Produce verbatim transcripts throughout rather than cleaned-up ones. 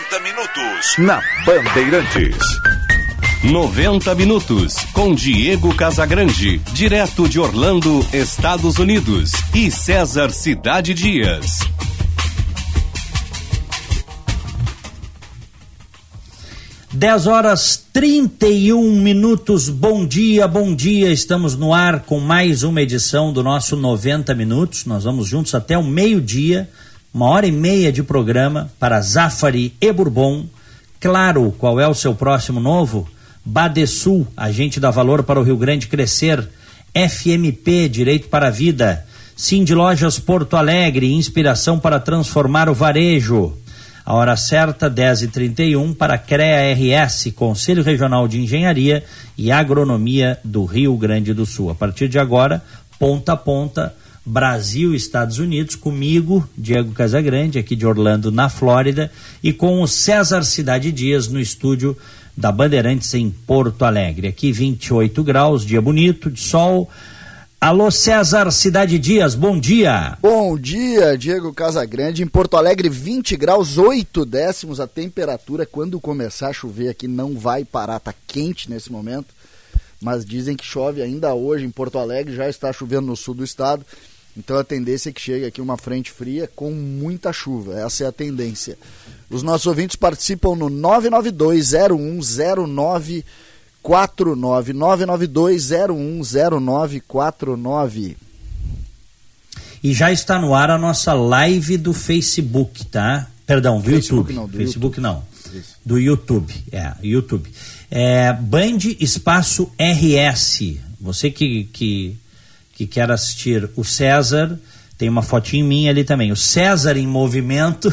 noventa minutos na Bandeirantes. noventa minutos com Diego Casagrande, direto de Orlando, Estados Unidos, e César Cidade Dias. dez horas trinta e um minutos. Bom dia, bom dia. Estamos no ar com mais uma edição do nosso noventa minutos. Nós vamos juntos até o meio-dia, uma hora e meia de programa para Zafari e Bourbon. Claro, qual é o seu próximo novo? Badesul, agente dá valor para o Rio Grande crescer. F M P, Direito para a Vida. Cindy Lojas Porto Alegre, inspiração para transformar o varejo. A hora certa, dez e trinta e um, para CREA R S, Conselho Regional de Engenharia e Agronomia do Rio Grande do Sul. A partir de agora, ponta a ponta, Brasil e Estados Unidos, comigo, Diego Casagrande, aqui de Orlando, na Flórida, e com o César Cidade Dias no estúdio da Bandeirantes em Porto Alegre. Aqui vinte e oito graus, dia bonito, de sol. Alô, César Cidade Dias, bom dia. Bom dia, Diego Casagrande. Em Porto Alegre, vinte graus, oito décimos a temperatura. Quando começar a chover aqui não vai parar, tá quente nesse momento, mas dizem que chove ainda hoje em Porto Alegre, já está chovendo no sul do estado, então a tendência é que chegue aqui uma frente fria com muita chuva, essa é a tendência. Os nossos ouvintes participam no nove nove dois zero um zero nove quatro nove, nove nove dois zero um zero nove quatro nove. E já está no ar a nossa live do Facebook, tá? Perdão, do Facebook YouTube. Não, do Facebook YouTube. não. Isso. Do YouTube. É, YouTube. É, Band Espaço R S. Você que, que, que quer assistir o César, tem uma fotinha minha ali também. O César em movimento.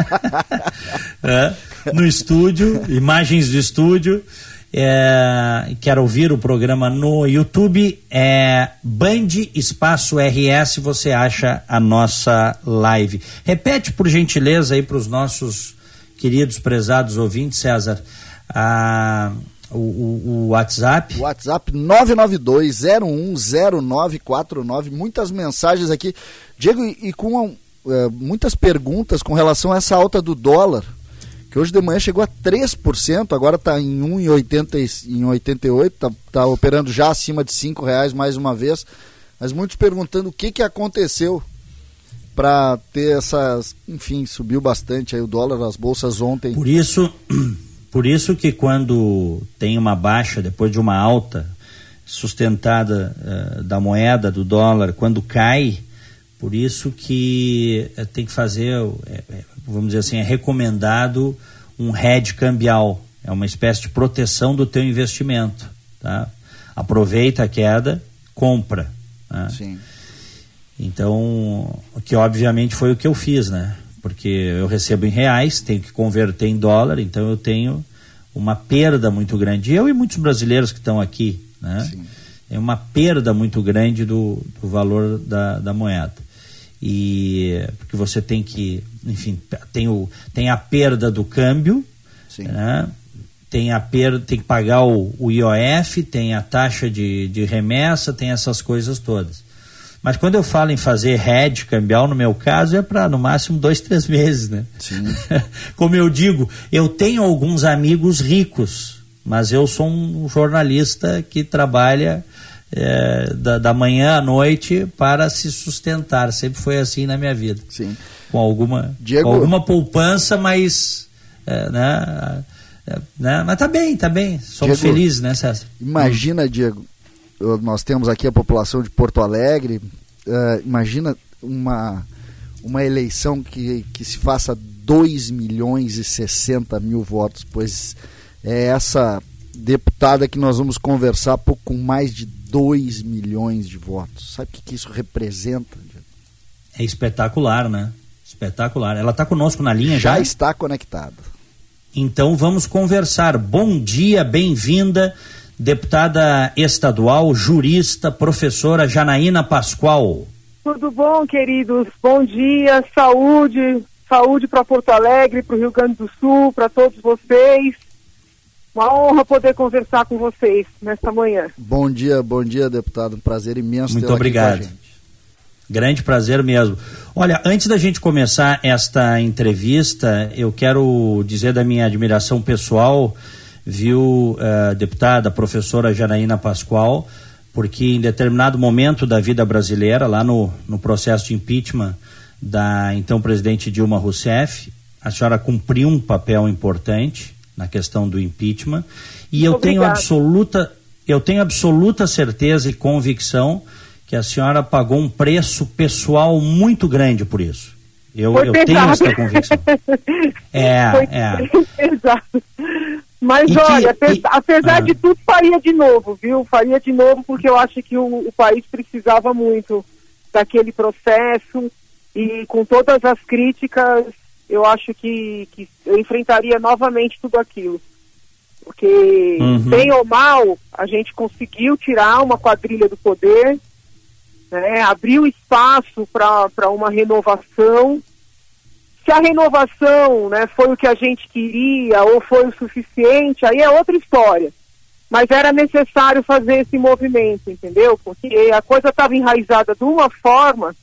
É, no estúdio, imagens do estúdio. É, quer ouvir o programa no YouTube, é Band Espaço R S, você acha a nossa live. Repete por gentileza aí para os nossos queridos, prezados ouvintes, César, a, o, o, o WhatsApp. WhatsApp nove nove dois zero um zero nove quatro nove. Muitas mensagens aqui, Diego, e, e com uh, muitas perguntas com relação a essa alta do dólar, que hoje de manhã chegou a três por cento, agora está em um vírgula oitenta e oito, está tá operando já acima de cinco reais mais uma vez, mas muitos perguntando o que, que aconteceu para ter essas, enfim, subiu bastante aí o dólar, as bolsas ontem. Por isso, por isso que quando tem uma baixa depois de uma alta sustentada uh, da moeda, do dólar, quando cai, por isso que uh, tem que fazer, uh, vamos dizer assim, é recomendado um hedge cambial, é uma espécie de proteção do teu investimento, tá? Aproveita a queda, compra, né? Sim. Então, o que obviamente foi o que eu fiz, né? Porque eu recebo em reais, tenho que converter em dólar, então eu tenho uma perda muito grande. Eu e muitos brasileiros que estão aqui, né? Sim. Tem uma perda muito grande do, do valor da, da moeda. E porque você tem que, enfim, tem, o, tem a perda do câmbio, né? Tem a perda, tem que pagar o, o I O F, tem a taxa de, de remessa, tem essas coisas todas. Mas quando eu falo em fazer hedge cambial, no meu caso, é para no máximo dois, três meses, né? Sim. Como eu digo, eu tenho alguns amigos ricos, mas eu sou um jornalista que trabalha É, da, da manhã à noite para se sustentar. Sempre foi assim na minha vida. Sim. Com alguma, Diego... com alguma poupança, mas é, né, é, né, mas tá bem, tá bem. Somos Diego, felizes, né, César? Imagina, Diego, nós temos aqui a população de Porto Alegre, uh, imagina uma, uma eleição que, que se faça dois milhões e sessenta mil votos, pois é essa deputada que nós vamos conversar pouco com mais de dois milhões de votos. Sabe o que, que isso representa? É espetacular, né? Espetacular. Ela está conosco na linha já? Já está conectada. Então vamos conversar. Bom dia, bem-vinda, deputada estadual, jurista, professora Janaína Pascoal. Tudo bom, queridos? Bom dia, saúde, saúde para Porto Alegre, para o Rio Grande do Sul, para todos vocês. Uma honra poder conversar com vocês nesta manhã. Bom dia, bom dia, deputado. Um prazer imenso Muito tê-la obrigado. aqui com a gente. Grande prazer mesmo. Olha, antes da gente começar esta entrevista, eu quero dizer da minha admiração pessoal, viu, uh, deputada, professora Janaína Pascoal, porque em determinado momento da vida brasileira, lá no, no processo de impeachment da então presidente Dilma Rousseff, a senhora cumpriu um papel importante na questão do impeachment, e eu tenho absoluta, eu tenho absoluta certeza e convicção que a senhora pagou um preço pessoal muito grande por isso. Eu, eu tenho essa convicção. É, Foi é. Exato. Mas e olha, que, apesar, e, apesar ah. de tudo, faria de novo, viu? Faria de novo porque eu acho que o, o país precisava muito daquele processo, e com todas as críticas, eu acho que, que eu enfrentaria novamente tudo aquilo. Porque, uhum. bem ou mal, a gente conseguiu tirar uma quadrilha do poder, né, abriu espaço para uma renovação. Se a renovação, né, foi o que a gente queria ou foi o suficiente, aí é outra história. Mas era necessário fazer esse movimento, entendeu? Porque a coisa estava enraizada de uma forma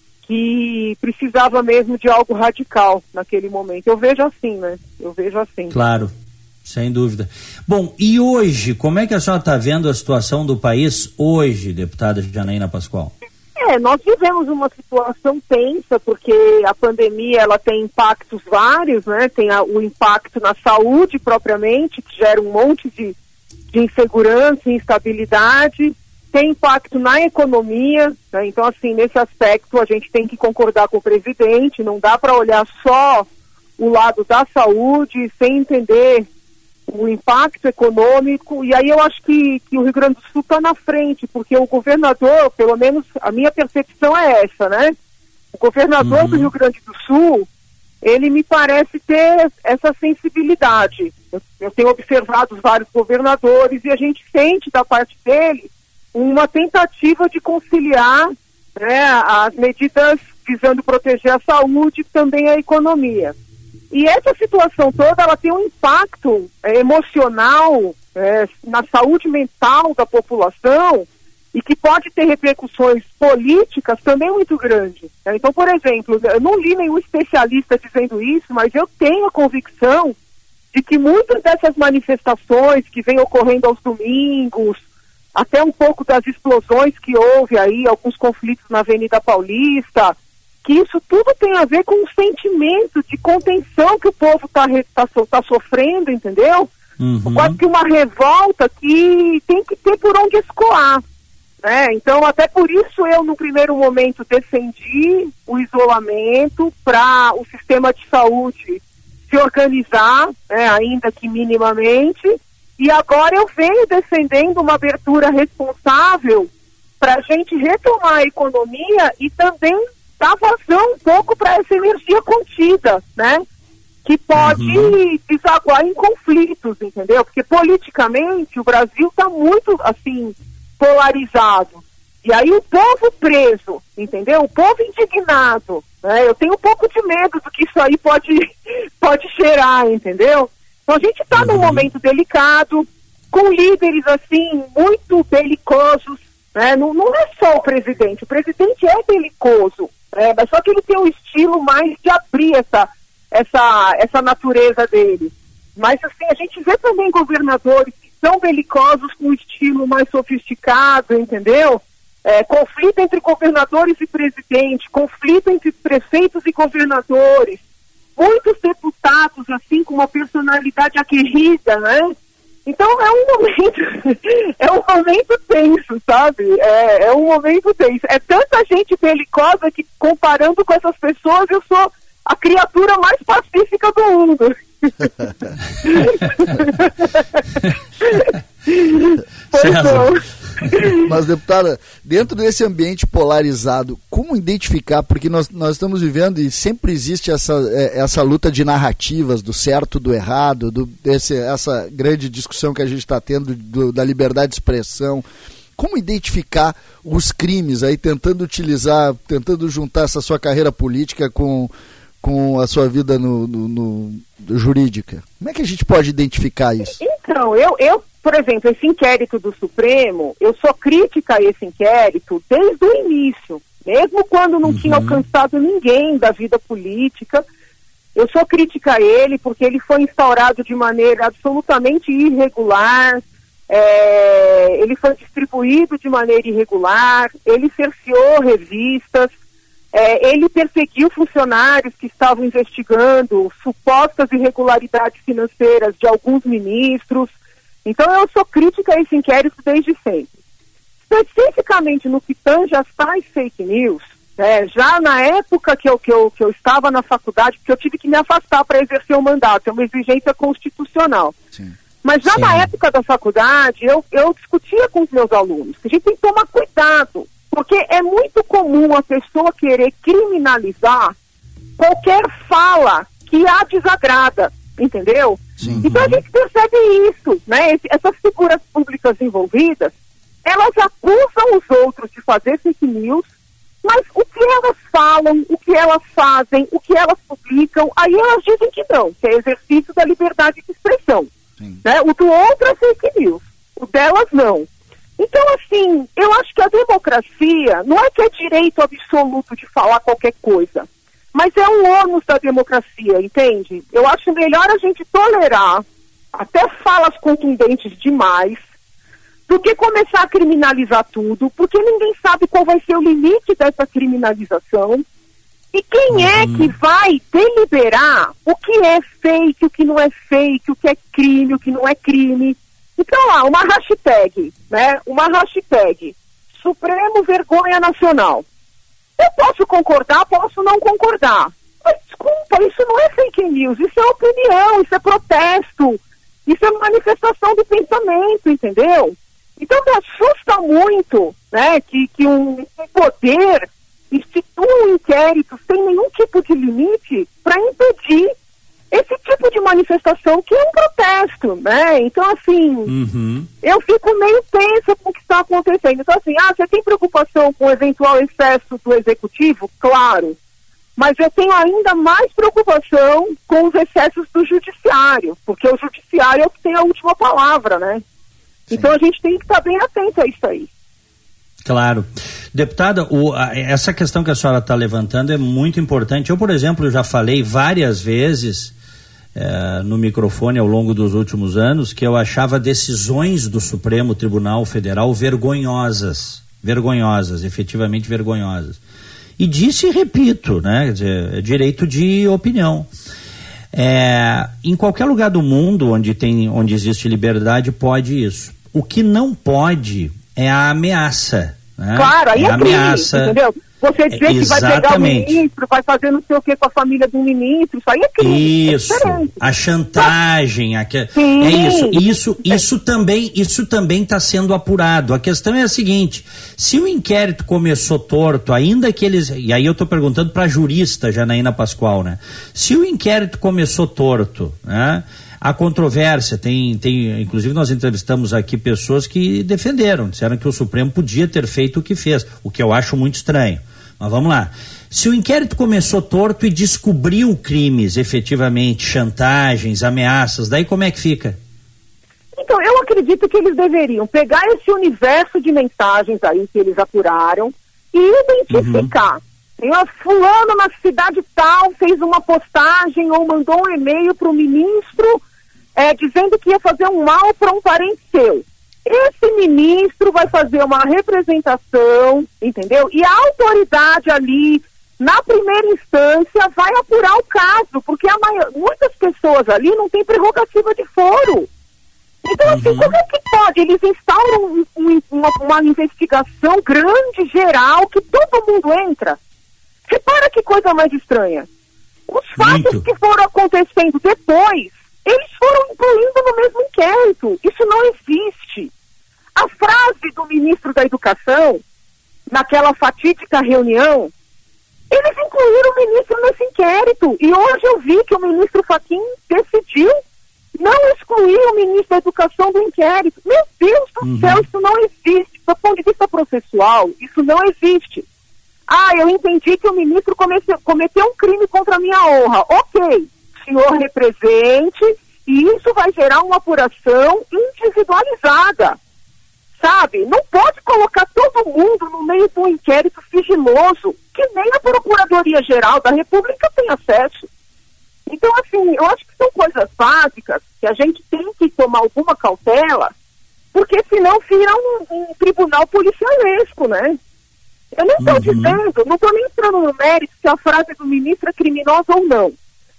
que precisava mesmo de algo radical naquele momento. Eu vejo assim, né? Eu vejo assim. Claro. Sem dúvida. Bom, e hoje, como é que a senhora está vendo a situação do país hoje, deputada Janaína Pascoal? É, nós vivemos uma situação tensa, porque a pandemia ela tem impactos vários, né? Tem a, o impacto na saúde propriamente, que gera um monte de, de insegurança e instabilidade. Tem impacto na economia, né? Então, assim, nesse aspecto a gente tem que concordar com o presidente, não dá para olhar só o lado da saúde sem entender o impacto econômico, e aí eu acho que, que o Rio Grande do Sul está na frente, porque o governador, pelo menos a minha percepção é essa, né? O governador uhum. do Rio Grande do Sul, ele me parece ter essa sensibilidade. Eu, eu tenho observado vários governadores e a gente sente da parte dele uma tentativa de conciliar, né, as medidas visando proteger a saúde e também a economia. E essa situação toda, ela tem um impacto é, emocional é, na saúde mental da população e que pode ter repercussões políticas também muito grandes. Né? Então, por exemplo, eu não li nenhum especialista dizendo isso, mas eu tenho a convicção de que muitas dessas manifestações que vêm ocorrendo aos domingos, até um pouco das explosões que houve aí, alguns conflitos na Avenida Paulista, que isso tudo tem a ver com o sentimento de contenção que o povo está tá, tá sofrendo, entendeu? Uhum. Quase que uma revolta que tem que ter por onde escoar, né? Então, até por isso eu, no primeiro momento, defendi o isolamento para o sistema de saúde se organizar, né, ainda que minimamente, e agora eu venho defendendo uma abertura responsável para a gente retomar a economia e também dá vazão um pouco para essa energia contida, né? Que pode uhum. desaguar em conflitos, entendeu? Porque politicamente o Brasil está muito, assim, polarizado. E aí o povo preso, entendeu? O povo indignado, né? Eu tenho um pouco de medo do que isso aí pode, pode cheirar, entendeu? Então a gente está uhum. num momento delicado, com líderes, assim, muito belicosos, né? Não, não é só o presidente, o presidente é belicoso, é, mas só que ele tem um estilo mais de abrir essa, essa, essa natureza dele. Mas assim, a gente vê também governadores que são belicosos com um estilo mais sofisticado, entendeu? É, conflito entre governadores e presidente, conflito entre prefeitos e governadores, muitos deputados assim com uma personalidade aguerrida, né? Então é um momento, é um momento tenso, sabe? É, é um momento tenso. É tanta gente belicosa que, comparando com essas pessoas, eu sou a criatura mais pacífica do mundo. Pois não. Mas, deputada, dentro desse ambiente polarizado, como identificar, porque nós, nós estamos vivendo e sempre existe essa, essa luta de narrativas, do certo, do errado, do, desse, essa grande discussão que a gente está tendo do, da liberdade de expressão. Como identificar os crimes aí, tentando utilizar, tentando juntar essa sua carreira política com, com a sua vida no, no, no jurídica? Como é que a gente pode identificar isso? Então, eu... eu... Por exemplo, esse inquérito do Supremo, eu sou crítica a esse inquérito desde o início, mesmo quando não uhum. tinha alcançado ninguém da vida política. Eu sou crítica a ele porque ele foi instaurado de maneira absolutamente irregular, é, ele foi distribuído de maneira irregular, ele cerceou revistas, é, ele perseguiu funcionários que estavam investigando supostas irregularidades financeiras de alguns ministros. Então eu sou crítica a esse inquérito desde sempre. Especificamente no que tange as tais fake news, É, já na época que eu, que, eu, que eu estava na faculdade, porque eu tive que me afastar para exercer o mandato, é uma exigência constitucional. Sim. Mas já Sim. na época da faculdade, eu, eu discutia com os meus alunos que a gente tem que tomar cuidado, porque é muito comum a pessoa querer criminalizar qualquer fala que a desagrada, entendeu? Sim. Então a gente percebe isso, né? Esse, essas figuras públicas envolvidas, elas acusam os outros de fazer fake news, mas o que elas falam, o que elas fazem, o que elas publicam, aí elas dizem que não, que é exercício da liberdade de expressão. Né? O do outro é fake news, o delas não. Então, assim, eu acho que a democracia não é que é direito absoluto de falar qualquer coisa, mas é um ônus da democracia, entende? Eu acho melhor a gente tolerar até falas contundentes demais, do que começar a criminalizar tudo, porque ninguém sabe qual vai ser o limite dessa criminalização. E quem uhum. é que vai deliberar o que é fake, o que não é fake, o que é crime, o que não é crime. Então lá, uma hashtag, né? Uma hashtag, Supremo Vergonha Nacional. Eu posso concordar, posso não concordar. Mas desculpa, isso não é fake news, isso é opinião, isso é protesto, isso é manifestação do pensamento, entendeu? Então me assusta muito, né, que, que um, um poder institua um inquérito sem nenhum tipo de limite para impedir esse tipo de manifestação que é um protesto, né? Então, assim, uhum. eu fico meio tensa com o que está acontecendo. Então, assim, ah, você tem preocupação com o eventual excesso do executivo? Claro. Mas eu tenho ainda mais preocupação com os excessos do judiciário, porque o judiciário é o que tem a última palavra, né? Sim. Então a gente tem que estar bem atento a isso aí. Claro. Deputada, o, a, essa questão que a senhora está levantando é muito importante. Eu, por exemplo, já falei várias vezes é, no microfone ao longo dos últimos anos que eu achava decisões do Supremo Tribunal Federal vergonhosas, vergonhosas, efetivamente vergonhosas. E disse e repito, né? Quer dizer, é direito de opinião. É, em qualquer lugar do mundo onde, tem, onde existe liberdade, pode isso. O que não pode é a ameaça. Né? Claro, aí é, é crime, ameaça, entendeu? Você dizer é, que vai pegar o ministro, vai fazer não sei o que com a família do ministro, isso aí é crime. Isso, é a chantagem, a que... é isso, isso, isso também, isso também está sendo apurado. A questão é a seguinte: se o inquérito começou torto, ainda que eles, e aí eu estou perguntando para a jurista Janaína Pascoal, né? Se o inquérito começou torto, né? A controvérsia, tem, tem, inclusive nós entrevistamos aqui pessoas que defenderam, disseram que o Supremo podia ter feito o que fez, o que eu acho muito estranho. Mas vamos lá. Se o inquérito começou torto e descobriu crimes, efetivamente, chantagens, ameaças, daí como é que fica? Então, eu acredito que eles deveriam pegar esse universo de mensagens aí que eles apuraram e identificar. Uhum. Tem uma fulano na cidade tal, fez uma postagem ou mandou um e-mail para o ministro é, dizendo que ia fazer um mal para um parente seu. Esse ministro vai fazer uma representação, entendeu? E a autoridade ali, na primeira instância, vai apurar o caso, porque a maior, muitas pessoas ali não têm prerrogativa de foro. Então, assim, uhum. como é que pode? Eles instauram um, um, uma, uma investigação grande, geral, que todo mundo entra. Repara que coisa mais estranha. Os fatos Muito. que foram acontecendo depois, eles foram incluindo no mesmo inquérito. Isso não existe. A frase do ministro da Educação, naquela fatídica reunião, eles incluíram o ministro nesse inquérito. E hoje eu vi que o ministro Fachin decidiu não excluir o ministro da Educação do inquérito. Meu Deus do uhum. céu, isso não existe. Do ponto de vista processual, isso não existe. Ah, eu entendi que o ministro comece, cometeu um crime contra a minha honra. Ok, o senhor represente e isso vai gerar uma apuração individualizada. sabe? Não pode colocar todo mundo no meio de um inquérito sigiloso, que nem a Procuradoria-Geral da República tem acesso. Então, assim, eu acho que são coisas básicas que a gente tem que tomar alguma cautela, porque senão vira um, um tribunal policialesco, né? Eu não estou uhum. dizendo, não estou nem entrando no mérito se a frase do ministro é criminosa ou não.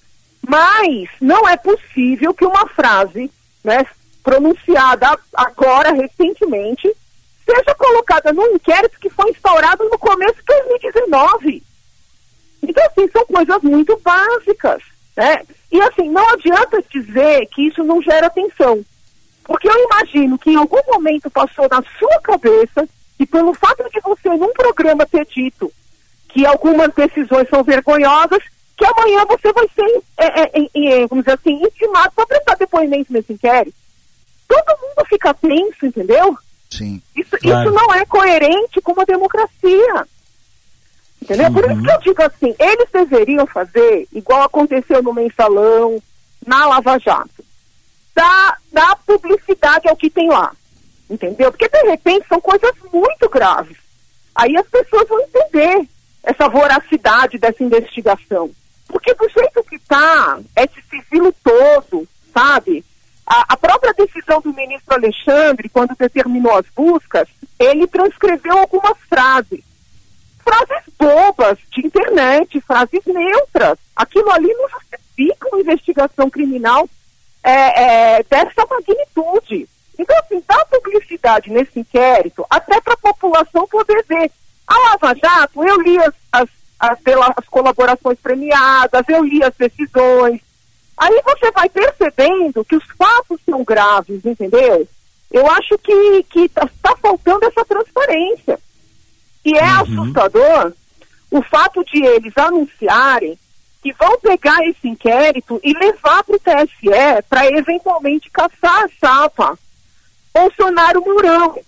Mas não é possível que uma frase, né, pronunciada agora, recentemente, seja colocada num inquérito que foi instaurado no começo de dois mil e dezenove. Então, assim, são coisas muito básicas, né? E, assim, não adianta dizer que isso não gera atenção. Porque eu imagino que em algum momento passou na sua cabeça que pelo fato de você, num programa, ter dito que algumas decisões são vergonhosas, que amanhã você vai ser, é, é, é, vamos dizer assim, intimado para prestar depoimento nesse inquérito. Todo mundo fica tenso, entendeu? Sim. Isso, claro. isso não é coerente com uma democracia. Entendeu? Uhum. Por isso que eu digo assim, eles deveriam fazer, igual aconteceu no Mensalão, na Lava Jato, dar, dar publicidade ao que tem lá. Entendeu? Porque, de repente, são coisas muito graves. Aí as pessoas vão entender essa voracidade dessa investigação. Porque do jeito que está, esse sigilo todo, sabe? A, a própria decisão do ministro Alexandre, quando determinou as buscas, ele transcreveu algumas frases. Frases bobas de internet, frases neutras. Aquilo ali não justifica uma investigação criminal é, é, dessa magnitude. Então, assim, dá publicidade nesse inquérito, até para a população poder ver. A Lava Jato, eu li as, as, as, as colaborações premiadas, eu li as decisões. Aí você vai percebendo que os fatos são graves, entendeu? Eu acho que que tá, tá faltando essa transparência. E é uhum. assustador o fato de eles anunciarem que vão pegar esse inquérito e levar para o T S E para eventualmente caçar a chapa Bolsonaro Mourão,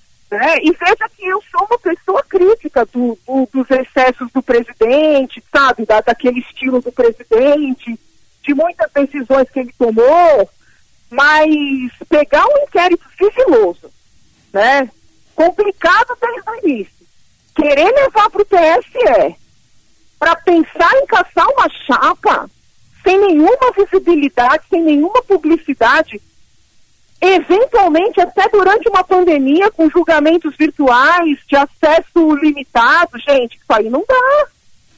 né? E veja que eu sou uma pessoa crítica do, do, dos excessos do presidente, sabe, da, daquele estilo do presidente, de muitas decisões que ele tomou, mas pegar um inquérito sigiloso, né, complicado desde o início, querer levar para o T S E para pensar em caçar uma chapa sem nenhuma visibilidade, sem nenhuma publicidade, eventualmente até durante uma pandemia, com julgamentos virtuais, de acesso limitado, gente, isso aí não dá.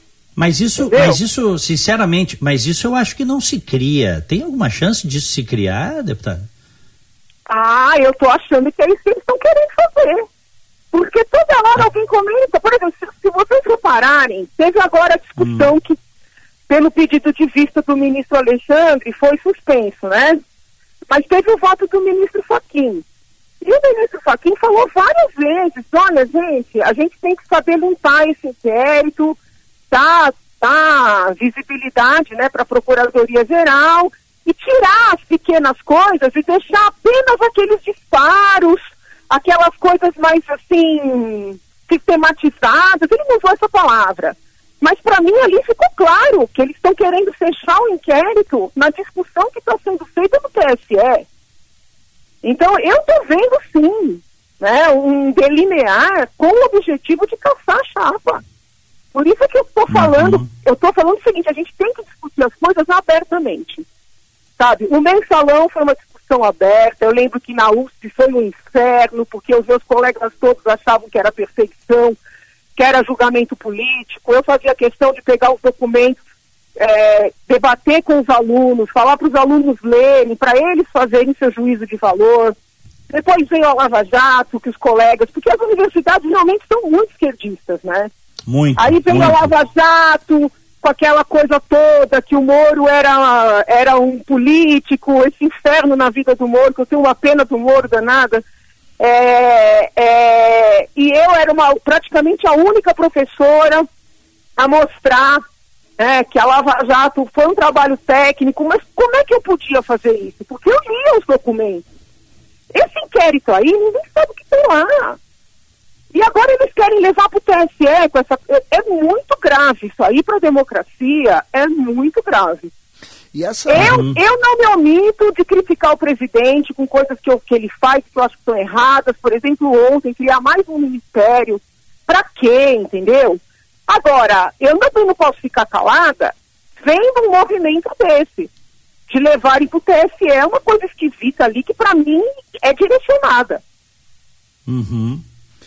Mas isso, mas isso, sinceramente, mas isso eu acho que não se cria. Tem alguma chance disso se criar, deputada? Ah, eu tô achando que é isso que eles estão querendo fazer. Porque toda hora alguém comenta, por exemplo, se, se vocês repararem, teve agora a discussão hum. que, pelo pedido de vista do ministro Alexandre, foi suspenso, né? Mas teve o voto do ministro Fachin. E o ministro Fachin falou várias vezes, olha, gente, a gente tem que saber limpar esse inquérito, dar, dar visibilidade, né, para a Procuradoria-Geral e tirar as pequenas coisas e deixar apenas aqueles disparos, aquelas coisas mais, assim, sistematizadas. Ele não usou essa palavra. Mas para mim ali ficou claro que eles estão querendo fechar o inquérito na discussão que está sendo feita no T S E. Então eu estou vendo sim, né, um delinear com o objetivo de caçar a chapa. Por isso é que eu estou falando, uhum. eu estou falando o seguinte, a gente tem que discutir as coisas abertamente. Sabe, o Mensalão foi uma discussão aberta, eu lembro que na U S P foi um inferno, porque os meus colegas todos achavam que era perseguição, que era julgamento político. Eu fazia questão de pegar os documentos, é, debater com os alunos, falar para os alunos lerem, para eles fazerem seu juízo de valor. Depois veio a Lava Jato, que os colegas, porque as universidades realmente são muito esquerdistas, né? Muito. Aí veio muito. a Lava Jato, com aquela coisa toda, que o Moro era, era um político, esse inferno na vida do Moro, que eu tenho uma pena do Moro danada. É, é, e eu era uma, praticamente a única professora a mostrar, né, que a Lava Jato foi um trabalho técnico, mas como é que eu podia fazer isso? Porque eu lia os documentos. Esse inquérito aí, ninguém sabe o que tem lá. E agora eles querem levar para o T S E com essa... É, é muito grave isso aí para a democracia, é muito grave. E essa... eu, eu não me omito de criticar o presidente com coisas que, eu, que ele faz que eu acho que são erradas. Por exemplo, ontem, criar mais um ministério. Pra quê, entendeu? Agora, eu não, não posso ficar calada vendo um movimento desse, de levarem pro T S E, é uma coisa esquisita ali que pra mim é direcionada. Uhum.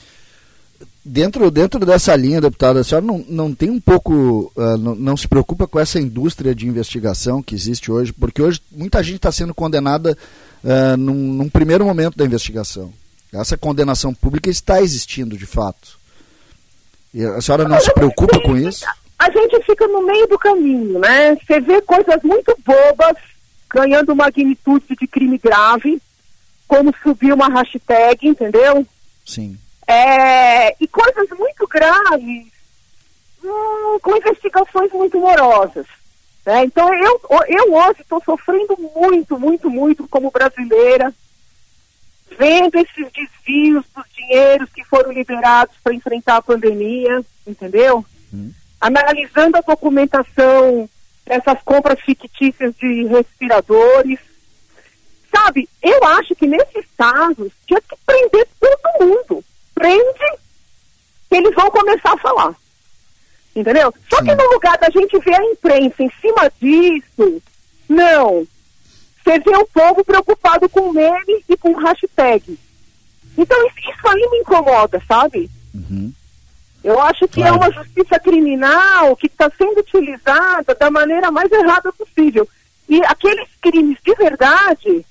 Dentro, dentro dessa linha, deputada, a senhora não, não tem um pouco, uh, não, não se preocupa com essa indústria de investigação que existe hoje, porque hoje muita gente está sendo condenada uh, num, num primeiro momento da investigação. Essa condenação pública está existindo de fato. E a senhora não se preocupa com isso? A gente fica no meio do caminho, né? Você vê coisas muito bobas ganhando magnitude de crime grave, como subir uma hashtag, entendeu? Sim. É, e coisas muito graves, hum, com investigações muito morosas. Né? Então eu, eu hoje estou sofrendo muito, muito, muito como brasileira, vendo esses desvios dos dinheiros que foram liberados para enfrentar a pandemia, entendeu? Hum. Analisando a documentação dessas compras fictícias de respiradores. Sabe, eu acho que nesses casos tinha que prender todo mundo. Prende, eles vão começar a falar. Entendeu? Só Sim. que no lugar da gente ver a imprensa em cima disso, não. Você vê o povo preocupado com meme e com hashtag. Então isso, isso aí me incomoda, sabe? Uhum. Eu acho que claro. é uma justiça criminal que está sendo utilizada da maneira mais errada possível. E aqueles crimes de verdade...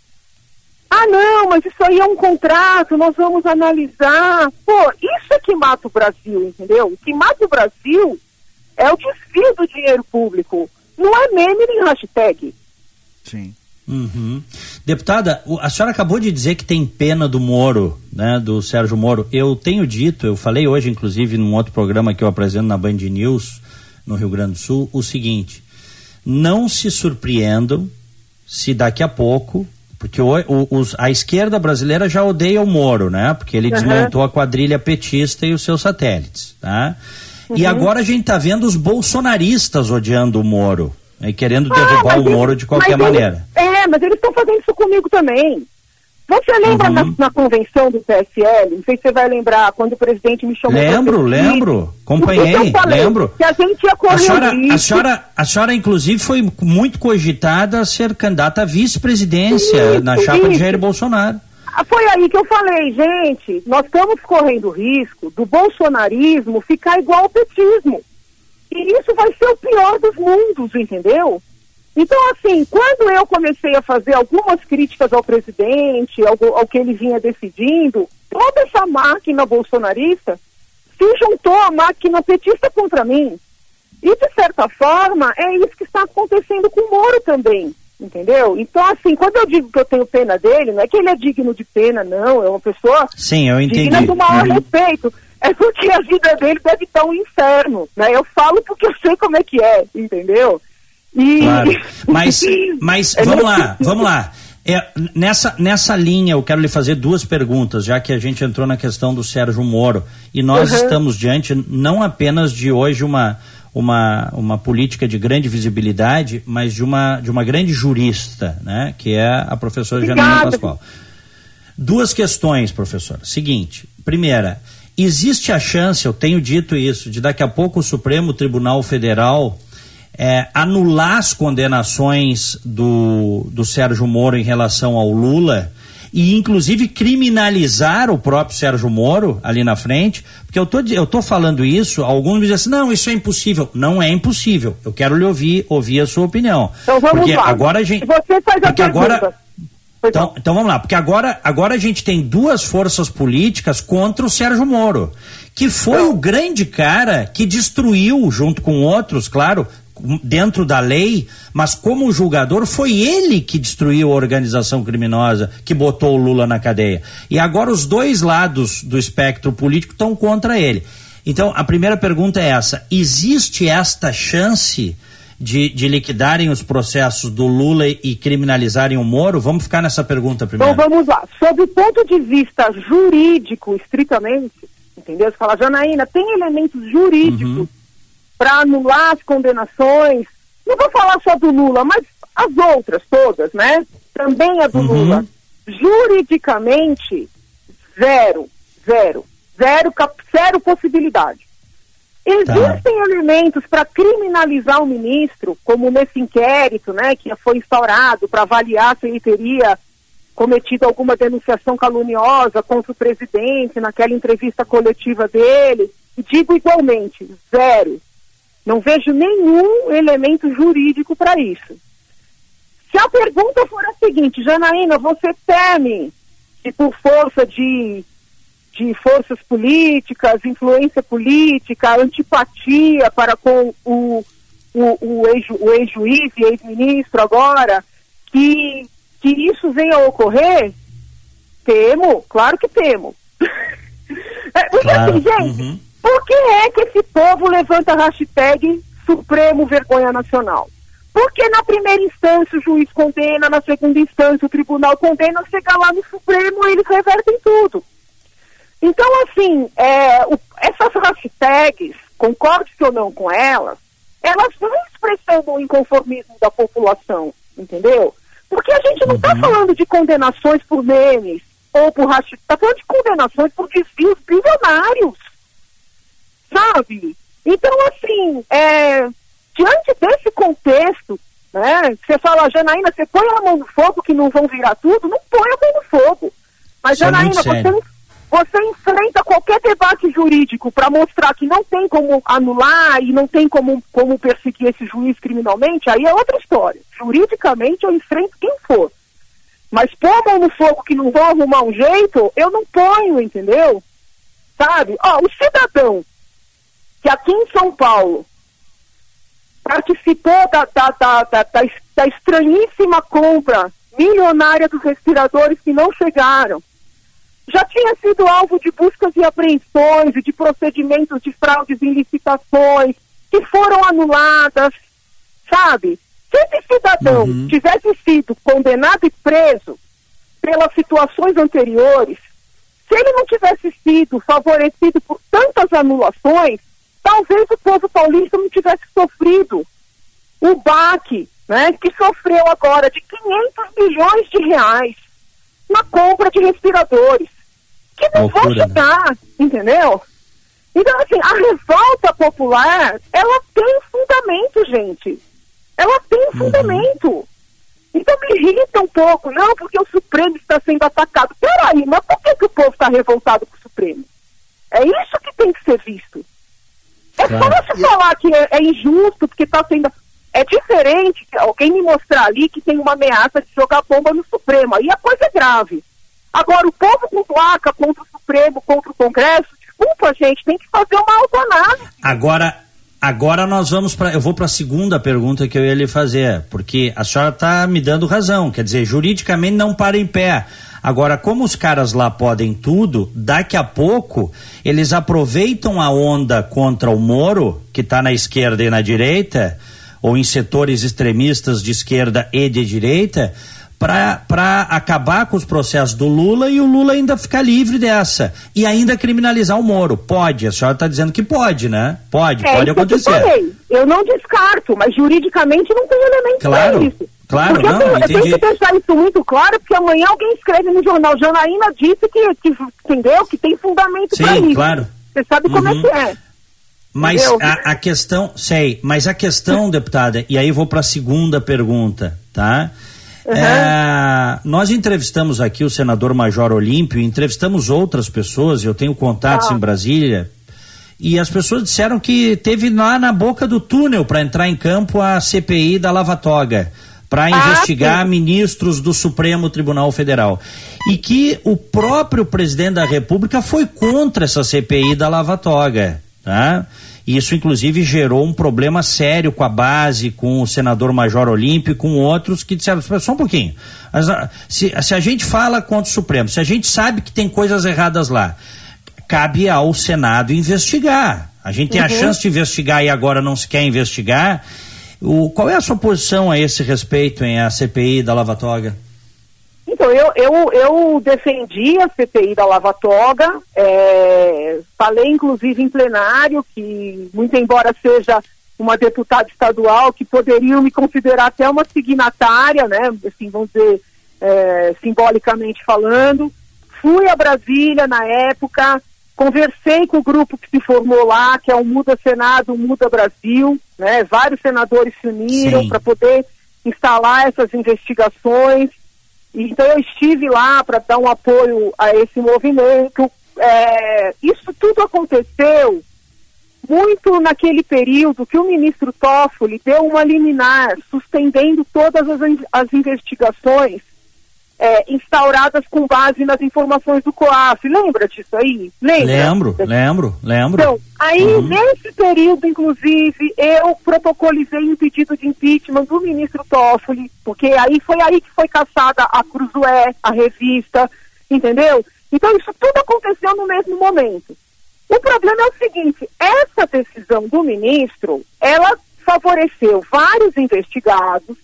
Ah, não, mas isso aí é um contrato, nós vamos analisar. Pô, isso é que mata o Brasil, entendeu? O que mata o Brasil é o desvio do dinheiro público. Não é meme nem hashtag. Sim. Uhum. Deputada, a senhora acabou de dizer que tem pena do Moro, né, do Sérgio Moro. Eu tenho dito, eu falei hoje, inclusive, num outro programa que eu apresento na Band News, no Rio Grande do Sul, o seguinte: não se surpreendam se daqui a pouco... Porque o, o, os, a esquerda brasileira já odeia o Moro, né? Porque ele uhum. desmontou a quadrilha petista e os seus satélites, tá? Uhum. E agora a gente tá vendo os bolsonaristas odiando o Moro, né? Querendo ah, derrubar o Moro de qualquer maneira. Eles, é, mas eles estão fazendo isso comigo também. Você lembra uhum. na, na convenção do P S L? Não sei se você vai lembrar, quando o presidente me chamou... Lembro, lembro. Acompanhei, falei, lembro. Que a gente ia correr a senhora, a senhora, a senhora, inclusive, foi muito cogitada a ser candidata a vice-presidência na chapa isso. de Jair Bolsonaro. Foi aí que eu falei, gente, nós estamos correndo o risco do bolsonarismo ficar igual ao petismo. E isso vai ser o pior dos mundos, entendeu? Então, assim, quando eu comecei a fazer algumas críticas ao presidente, ao, ao que ele vinha decidindo, toda essa máquina bolsonarista se juntou à máquina petista contra mim. E, de certa forma, é isso que está acontecendo com o Moro também, entendeu? Então, assim, quando eu digo que eu tenho pena dele, não é que ele é digno de pena, não, é uma pessoa Sim, eu entendi. digna do maior uhum. respeito. É porque a vida dele deve estar um inferno, né? Eu falo porque eu sei como é que é, entendeu? E... Claro, mas, mas vamos lá, vamos lá. É, nessa, nessa linha eu quero lhe fazer duas perguntas, já que a gente entrou na questão do Sérgio Moro, e nós uhum. estamos diante não apenas de hoje uma, uma, uma política de grande visibilidade, mas de uma, de uma grande jurista, né, que é a professora Janaína Pascoal. Duas questões, professora. Seguinte, primeira, existe a chance, eu tenho dito isso, de daqui a pouco o Supremo Tribunal Federal É, anular as condenações do, do Sérgio Moro em relação ao Lula e inclusive criminalizar o próprio Sérgio Moro ali na frente, porque eu tô, eu tô falando isso, alguns dizem assim, não, isso é impossível. Não é impossível, eu quero lhe ouvir, ouvir a sua opinião. Então vamos porque lá. Agora a gente, você faz a porque pergunta. Agora, então, então vamos lá, porque agora, agora a gente tem duas forças políticas contra o Sérgio Moro, que foi o grande cara que destruiu, junto com outros, claro, dentro da lei, mas como julgador foi ele que destruiu a organização criminosa que botou o Lula na cadeia. E agora os dois lados do espectro político estão contra ele. Então a primeira pergunta é essa: existe esta chance de, de liquidarem os processos do Lula e criminalizarem o Moro? Vamos ficar nessa pergunta primeiro. Então vamos lá. Sob o ponto de vista jurídico, estritamente, entendeu? Você fala, Janaína, tem elementos jurídicos uhum. para anular as condenações. Não vou falar só do Lula, mas as outras todas, né? Também a do uhum. Lula. Juridicamente, zero, zero, zero, zero possibilidade. Existem tá. elementos para criminalizar o ministro, como nesse inquérito, né, que foi instaurado para avaliar se ele teria cometido alguma denunciação caluniosa contra o presidente naquela entrevista coletiva dele. E digo igualmente, zero. Não vejo nenhum elemento jurídico para isso. Se a pergunta for a seguinte, Janaína, você teme que por força de, de forças políticas, influência política, antipatia para com o, o, o, ex, o ex-juiz e ex-ministro agora, que, que isso venha a ocorrer? Temo, claro que temo. Porque claro. assim, gente, uhum. por que é que esse povo levanta a hashtag Supremo Vergonha Nacional? Porque na primeira instância o juiz condena, na segunda instância o tribunal condena, chega lá no Supremo e eles revertem tudo. Então, assim, é, o, essas hashtags, concorde-se ou não com elas, elas vão expressando o inconformismo da população, entendeu? Porque a gente não está uhum. falando de condenações por memes ou por hashtag, está falando de condenações por desvios bilionários, sabe? Então, assim, é... diante desse contexto, né, você fala, Janaína, você põe a mão no fogo que não vão virar tudo, não põe a mão no fogo. Mas, isso Janaína, é você, você enfrenta qualquer debate jurídico para mostrar que não tem como anular e não tem como, como perseguir esse juiz criminalmente, aí é outra história. Juridicamente eu enfrento quem for. Mas pôr a mão no fogo que não vão arrumar um jeito, eu não ponho, entendeu? Sabe? Ó, o cidadão que aqui em São Paulo participou da, da, da, da, da, da estranhíssima compra milionária dos respiradores que não chegaram. Já tinha sido alvo de buscas e apreensões e de procedimentos de fraudes em licitações que foram anuladas, sabe? Se esse cidadão uhum. tivesse sido condenado e preso pelas situações anteriores, se ele não tivesse sido favorecido por tantas anulações, talvez o povo paulista não tivesse sofrido o baque, né, que sofreu agora de quinhentos milhões de reais na compra de respiradores, que não Loucura, vão chegar, né? Entendeu? Então, assim, a revolta popular, ela tem fundamento, gente. Ela tem fundamento. Uhum. Então me irrita um pouco, não, porque o Supremo está sendo atacado. Peraí, mas por que, que o povo está revoltado com o Supremo? É isso que tem que ser visto. É claro. Só se falar que é, é injusto, porque está sendo... É diferente alguém me mostrar ali que tem uma ameaça de jogar bomba no Supremo. Aí a coisa é grave. Agora, o povo com placa contra o Supremo, contra o Congresso, desculpa, gente, tem que fazer uma autoanálise. Agora, agora nós vamos para... Eu vou para a segunda pergunta que eu ia lhe fazer, porque a senhora está me dando razão. Quer dizer, juridicamente não para em pé. Agora, como os caras lá podem tudo, daqui a pouco eles aproveitam a onda contra o Moro, que está na esquerda e na direita, ou em setores extremistas de esquerda e de direita, para acabar com os processos do Lula e o Lula ainda ficar livre dessa. E ainda criminalizar o Moro. Pode, a senhora está dizendo que pode, né? Pode, é, pode acontecer. Eu, falei. Eu não descarto, mas juridicamente não tem elemento claro. para isso. Claro, porque não, eu, entendi. eu tenho que deixar isso muito claro, porque amanhã alguém escreve no jornal, Janaína disse que, que entendeu, que tem fundamento para isso. Sim, claro. Você sabe como uhum. é que é. Mas a, a questão, sei, mas a questão, deputada, e aí vou para a segunda pergunta, tá? Uhum. É, nós entrevistamos aqui o senador Major Olímpio, entrevistamos outras pessoas, eu tenho contatos ah. em Brasília, e as pessoas disseram que teve lá na boca do túnel para entrar em campo a C P I da Lava Toga, para investigar ah, ministros do Supremo Tribunal Federal. E que o próprio presidente da República foi contra essa C P I da Lava Toga, tá? Isso, inclusive, gerou um problema sério com a base, com o senador Major Olímpio e com outros que disseram, só um pouquinho, se, se a gente fala contra o Supremo, se a gente sabe que tem coisas erradas lá, cabe ao Senado investigar. A gente tem uhum. a chance de investigar e agora não se quer investigar. O, qual é a sua posição a esse respeito em a C P I da Lava Toga? Então, eu, eu, eu defendi a C P I da Lava Toga, é, falei inclusive em plenário que, muito embora seja uma deputada estadual, que poderiam me considerar até uma signatária, né, assim, vamos dizer, é, simbolicamente falando. Fui a Brasília na época, conversei com o grupo que se formou lá, que é o Muda Senado, o Muda Brasil, né, vários senadores se uniram para poder instalar essas investigações. Então eu estive lá para dar um apoio a esse movimento. É, isso tudo aconteceu muito naquele período que o ministro Toffoli deu uma liminar suspendendo todas as, as investigações é, instauradas com base nas informações do COAF. Lembra disso aí? Lembra? Lembro, lembro, lembro. Então, aí uhum. nesse período, inclusive, eu protocolizei um pedido de impeachment do ministro Toffoli, porque aí foi aí que foi caçada a Cruzoé, a revista, entendeu? Então isso tudo aconteceu no mesmo momento. O problema é o seguinte, essa decisão do ministro, ela favoreceu vários investigados.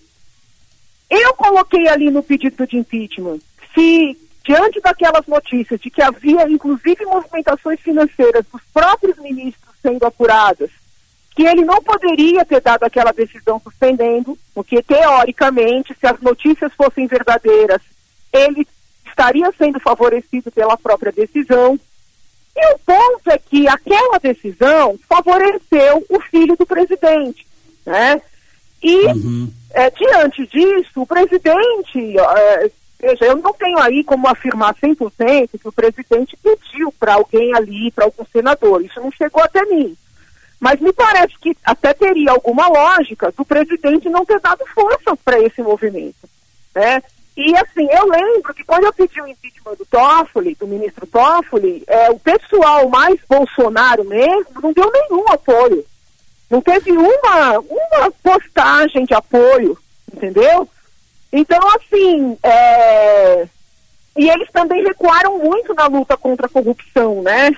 Eu coloquei ali no pedido de impeachment, se diante daquelas notícias de que havia inclusive movimentações financeiras dos próprios ministros sendo apuradas, que ele não poderia ter dado aquela decisão suspendendo, porque teoricamente, se as notícias fossem verdadeiras, ele estaria sendo favorecido pela própria decisão. E o ponto é que aquela decisão favoreceu o filho do presidente, né? E, uhum. é, diante disso, o presidente, é, veja, eu não tenho aí como afirmar cem por cento que o presidente pediu para alguém ali, para algum senador, isso não chegou até mim. Mas me parece que até teria alguma lógica do presidente não ter dado força para esse movimento, né? E assim, eu lembro que quando eu pedi o impeachment do Toffoli, do ministro Toffoli, é, o pessoal mais Bolsonaro mesmo não deu nenhum apoio. Não teve uma, uma postagem de apoio, entendeu? Então, assim, é... e eles também recuaram muito na luta contra a corrupção, né?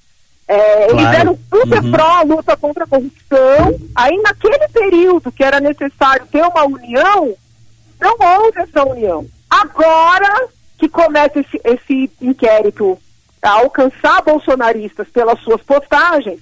É, eles claro. eram super uhum. pró-luta contra a corrupção. Aí, naquele período que era necessário ter uma união, não houve essa união. Agora que começa esse, esse inquérito a alcançar bolsonaristas pelas suas postagens,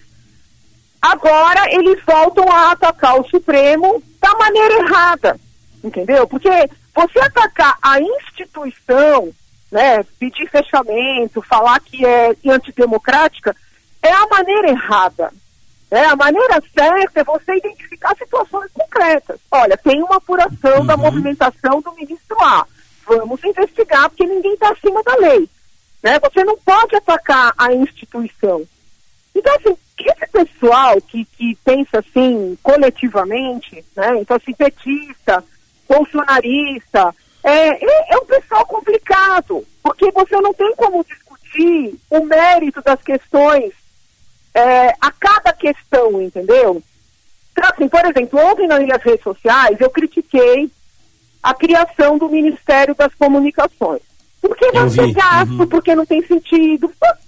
agora eles voltam a atacar o Supremo da maneira errada, entendeu? Porque você atacar a instituição, né, pedir fechamento, falar que é antidemocrática, é a maneira errada. Né? A maneira certa é você identificar situações concretas. Olha, tem uma apuração uhum. da movimentação do ministro A. Vamos investigar, porque ninguém está acima da lei. Né? Você não pode atacar a instituição. Então, assim, esse pessoal que, que pensa assim, coletivamente, né? Então, assim, petista, bolsonarista, é, é, é um pessoal complicado, porque você não tem como discutir o mérito das questões é, a cada questão, entendeu? Então, assim, por exemplo, ontem nas minhas redes sociais eu critiquei a criação do Ministério das Comunicações. Porque não tem gasto, uhum. porque não tem sentido.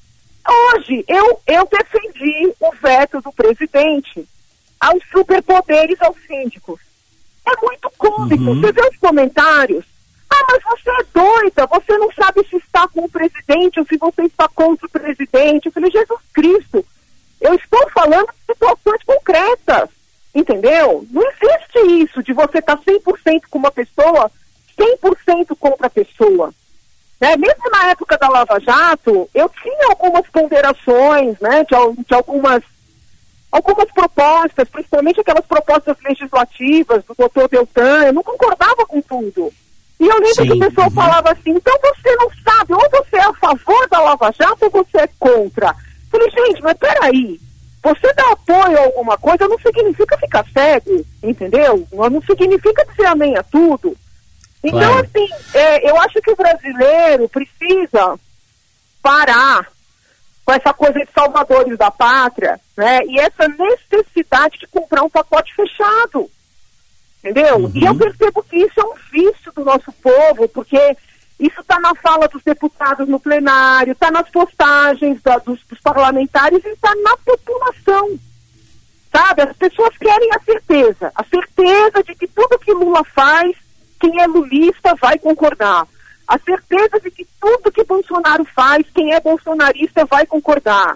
Hoje, eu, eu defendi o veto do presidente aos superpoderes aos síndicos. É muito cômico. Uhum. Você vê os comentários. Ah, mas você é doida, você não sabe se está com o presidente ou se você está contra o presidente. Eu falei, Jesus Cristo, eu estou falando de situações concretas, entendeu? Não existe isso de você estar cem por cento com uma pessoa, cem por cento contra a pessoa. Né? Mesmo na época da Lava Jato, eu tinha algumas ponderações, né, de, de algumas, algumas propostas, principalmente aquelas propostas legislativas do doutor Deltan, eu não concordava com tudo. E eu lembro Sim, que o pessoal uhum. falava assim, então você não sabe, ou você é a favor da Lava Jato ou você é contra. Eu falei, gente, mas peraí, você dar apoio a alguma coisa não significa ficar cego, entendeu? Não significa dizer amém a tudo. Então, claro. assim, é, eu acho que o brasileiro precisa parar com essa coisa de salvadores da pátria, né? E essa necessidade de comprar um pacote fechado, entendeu? Uhum. E eu percebo que isso é um vício do nosso povo, porque isso está na fala dos deputados no plenário, está nas postagens da, dos, dos parlamentares e está na população, sabe? As pessoas querem a certeza, a certeza de que tudo que Lula faz, quem é lulista vai concordar. A certeza de que tudo que Bolsonaro faz, quem é bolsonarista vai concordar.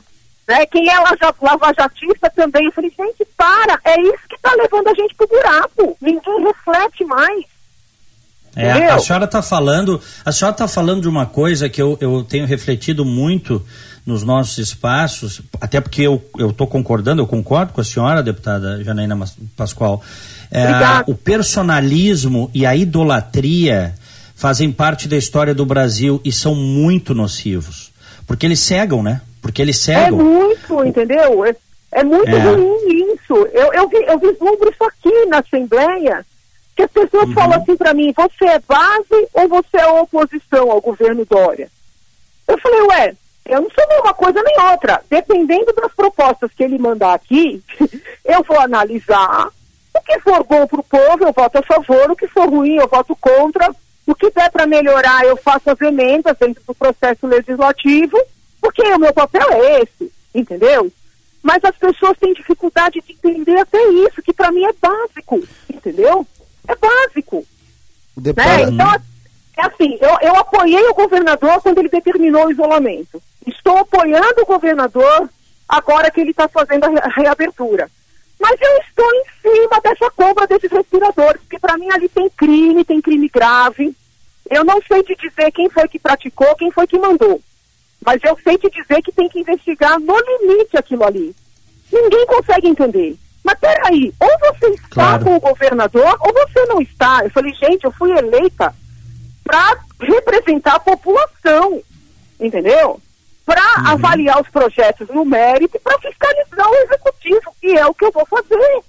Né? Quem é lavajatista também. Eu falei, gente, para, é isso que está levando a gente pro buraco. Ninguém reflete mais. É, a, a senhora está falando, a senhora está falando de uma coisa que eu, eu tenho refletido muito nos nossos espaços, até porque eu estou concordando, eu concordo com a senhora, deputada Janaína Pascoal. É, o personalismo e a idolatria fazem parte da história do Brasil e são muito nocivos. Porque eles cegam, né? Porque eles cegam. É muito, entendeu? É, é muito é. ruim isso. Eu, eu, vi, eu vislumbro isso aqui na Assembleia, que as pessoas uhum. falam assim para mim, você é base ou você é oposição ao governo Dória? Eu falei, ué, eu não sou nem uma coisa nem outra. Dependendo das propostas que ele mandar aqui, eu vou analisar. O que for bom para o povo, eu voto a favor. O que for ruim, eu voto contra. O que der para melhorar, eu faço as emendas dentro do processo legislativo, porque o meu papel é esse, entendeu? Mas as pessoas têm dificuldade de entender até isso, que para mim é básico, entendeu? É básico. Né? Então, é assim, eu, eu apoiei o governador quando ele determinou o isolamento. Estou apoiando o governador agora que ele está fazendo a reabertura. Mas eu estou em cima dessa compra desses respiradores, porque para mim ali tem crime, tem crime grave. Eu não sei te dizer quem foi que praticou, quem foi que mandou. Mas eu sei te dizer que tem que investigar no limite aquilo ali. Ninguém consegue entender. Mas peraí, ou você está claro. com o governador, ou você não está. Eu falei, gente, eu fui eleita para representar a população, entendeu? Para uhum. avaliar os projetos no mérito e para fiscalizar o executivo, e é o que eu vou fazer.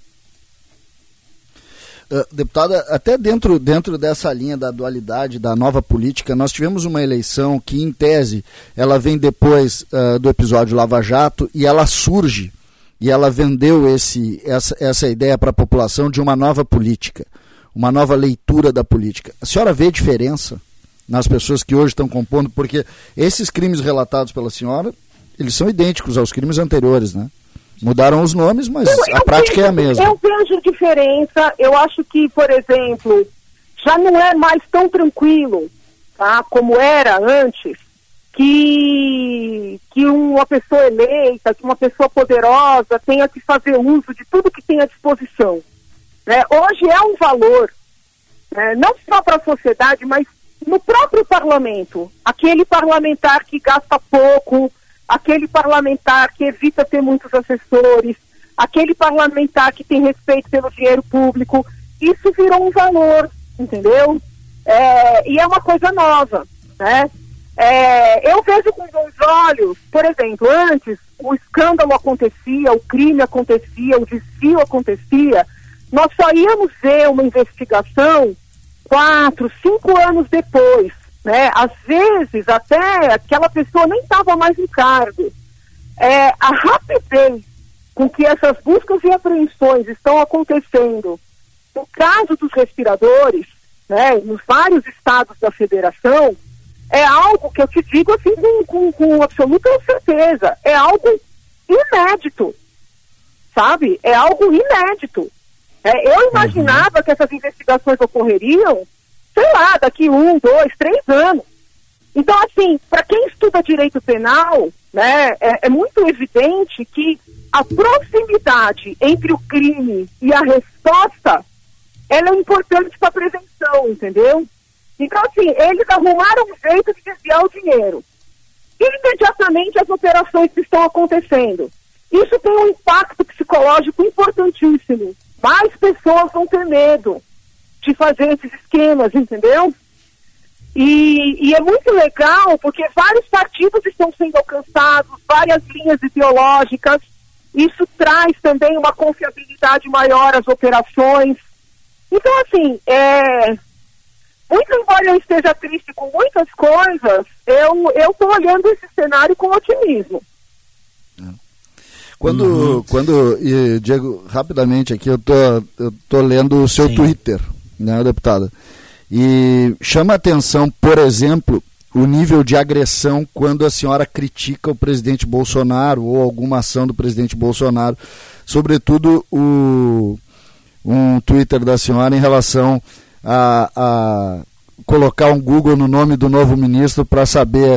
Uh, deputada, até dentro, dentro dessa linha da dualidade, da nova política, nós tivemos uma eleição que, em tese, ela vem depois uh, do episódio Lava Jato, e ela surge, e ela vendeu esse, essa, essa ideia para a população de uma nova política, uma nova leitura da política. A senhora vê diferença nas pessoas que hoje estão compondo? Porque esses crimes relatados pela senhora, eles são idênticos aos crimes anteriores, né? Mudaram os nomes, mas eu, eu a prática vejo, é a mesma. Eu vejo diferença. Eu acho que, por exemplo, já não é mais tão tranquilo, tá, como era antes, que, que uma pessoa eleita, que uma pessoa poderosa tenha que fazer uso de tudo que tem à disposição. Né? Hoje é um valor, né, não só para a sociedade, mas no próprio parlamento. Aquele parlamentar que gasta pouco, aquele parlamentar que evita ter muitos assessores, aquele parlamentar que tem respeito pelo dinheiro público, isso virou um valor, entendeu? É, e é uma coisa nova, né? É, eu vejo com bons olhos, por exemplo, antes o escândalo acontecia, o crime acontecia, o desvio acontecia, nós só íamos ver uma investigação quatro, cinco anos depois. Né? Às vezes até aquela pessoa nem estava mais em cargo. É, a rapidez com que essas buscas e apreensões estão acontecendo no caso dos respiradores, né, nos vários estados da federação, é algo que eu te digo assim com, com, com absoluta certeza, é algo inédito, sabe? É algo inédito. É, eu imaginava uhum. que essas investigações ocorreriam, sei lá, daqui um, dois, três anos. Então, assim, para quem estuda direito penal, né, é, é muito evidente que a proximidade entre o crime e a resposta, ela é importante para a prevenção, entendeu? Então, assim, eles arrumaram um jeito de desviar o dinheiro. Imediatamente as operações que estão acontecendo. Isso tem um impacto psicológico importantíssimo. Mais pessoas vão ter medo de fazer esses esquemas, entendeu? E, e é muito legal porque vários partidos estão sendo alcançados, várias linhas ideológicas, isso traz também uma confiabilidade maior às operações. Então, assim, é, muito embora eu esteja triste com muitas coisas, eu estou olhando esse cenário com otimismo. Quando, uhum. quando e, Diego, rapidamente aqui, eu tô, eu tô lendo o seu Sim. Twitter, né, deputada? E chama a atenção, por exemplo, o nível de agressão quando a senhora critica o presidente Bolsonaro ou alguma ação do presidente Bolsonaro, sobretudo o, um Twitter da senhora em relação a, a colocar um Google no nome do novo ministro para saber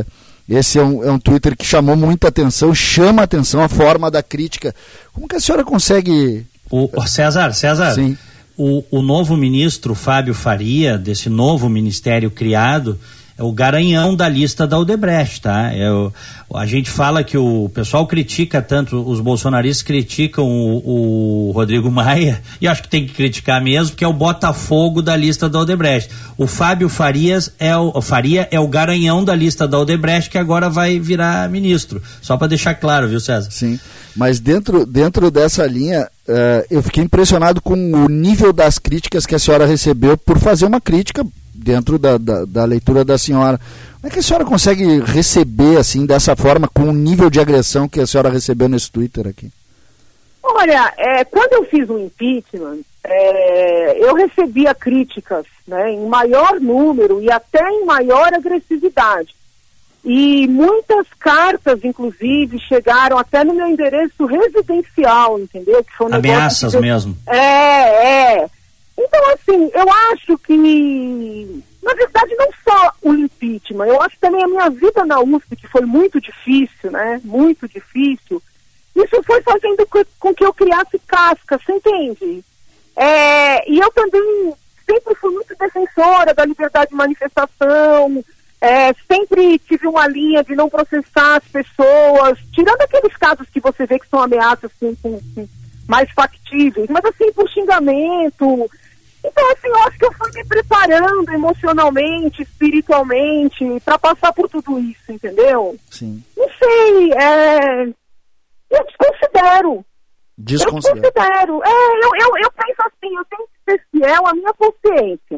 Esse é um, é um Twitter que chamou muita atenção, chama a atenção a forma da crítica. Como que a senhora consegue... O, o César, César, Sim. O, o novo ministro Fábio Faria, desse novo ministério criado, é o garanhão da lista da Odebrecht, tá? É o, a gente fala que o pessoal critica tanto, os bolsonaristas criticam o, o Rodrigo Maia, e acho que tem que criticar mesmo, porque é o Botafogo da lista da Odebrecht. O Fábio Farias é o, Faria é o garanhão da lista da Odebrecht, que agora vai virar ministro. Só para deixar claro, viu, César? Sim, mas dentro, dentro dessa linha, uh, eu fiquei impressionado com o nível das críticas que a senhora recebeu por fazer uma crítica dentro da, da, da leitura da senhora. Como é que a senhora consegue receber assim, dessa forma, com o nível de agressão que a senhora recebeu nesse Twitter aqui? Olha, é, quando eu fiz o impeachment, é, eu recebia críticas, né, em maior número e até em maior agressividade. E muitas cartas, inclusive, chegaram até no meu endereço residencial, entendeu? Que foi um Ameaças de... mesmo. É, é. Então, assim, eu acho que, na verdade, não só o impeachment, eu acho também a minha vida na U S P, que foi muito difícil, né? Muito difícil. Isso foi fazendo com que eu criasse casca, você entende? É, e eu também sempre fui muito defensora da liberdade de manifestação, é, sempre tive uma linha de não processar as pessoas, tirando aqueles casos que você vê que são ameaças assim, com, com, mais factíveis, mas assim, por xingamento. Então, assim, eu acho que eu fui me preparando emocionalmente, espiritualmente, para passar por tudo isso, entendeu? Sim. Não sei, é... eu desconsidero. Desconsidero. Eu desconsidero. É, eu, eu, eu penso assim, eu tenho que ser fiel à minha consciência.